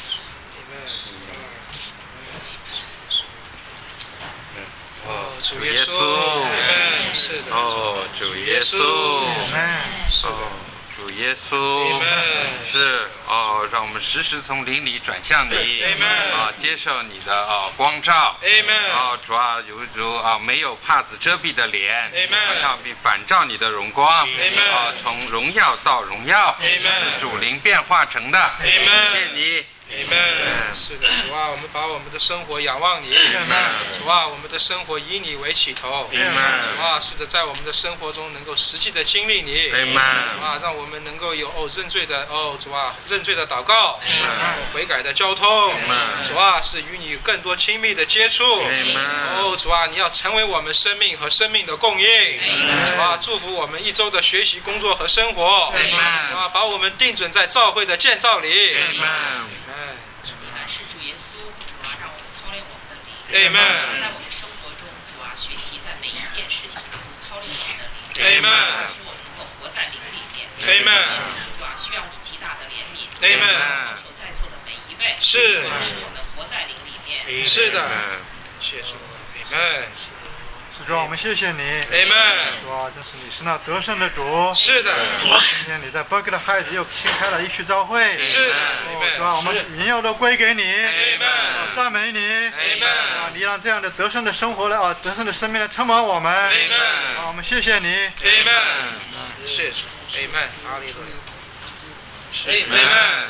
哦，主耶稣，是的。 哦，主耶稣，哦，主耶稣，是哦，让我们时时从灵里转向你，啊，接受你的啊光照，啊，主啊，如如啊没有帕子遮蔽的脸，要并反照你的荣光，啊，从荣耀到荣耀，是主灵变化成的，谢谢你。 Amen。 是的，主啊，我们把我们的生活仰望你。主啊，我们的生活以你为起头。主啊，是的，在我们的生活中能够实际的经历你。主啊，让我们能够有哦认罪的哦主啊认罪的祷告，悔改的交通。主啊，是与你更多亲密的接触。哦主啊，你要成为我们生命和生命的供应。主啊，祝福我们一周的学习、工作和生活。主啊，把我们定准在教会的建造里。 是主耶稣，主啊，让我们操练我们的灵。 Amen。 在我们生活中，主啊，学习在每一件事情当中操练我们的灵。 Amen。 使我们能够活在灵里面。 Amen。 主啊，需要你极大的怜悯。 Amen。 保守在座的每一位。 是。 使我们活在灵里面。 是的。谢主。Amen。 主啊，我们谢谢你。 Amen。 主啊，真是你是那得胜的主。 是的。 今天你在伯克的孩子又新开了一区教会。 是的。 主啊，我们荣耀都归给你。 Amen。 赞美你。 Amen。 啊，你让这样的得胜的生活来啊，得胜的生命来充满我们。 Amen。 啊，我们谢谢你。 Amen。谢主。Amen。哈利路亚。Amen。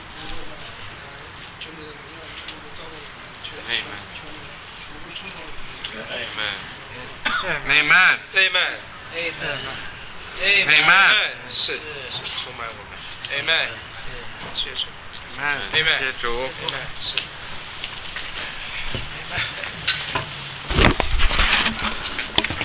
Amen。 Amen。Amen。Amen。是，充满我们。Amen。谢主。 Amen。谢主。 Amen。是。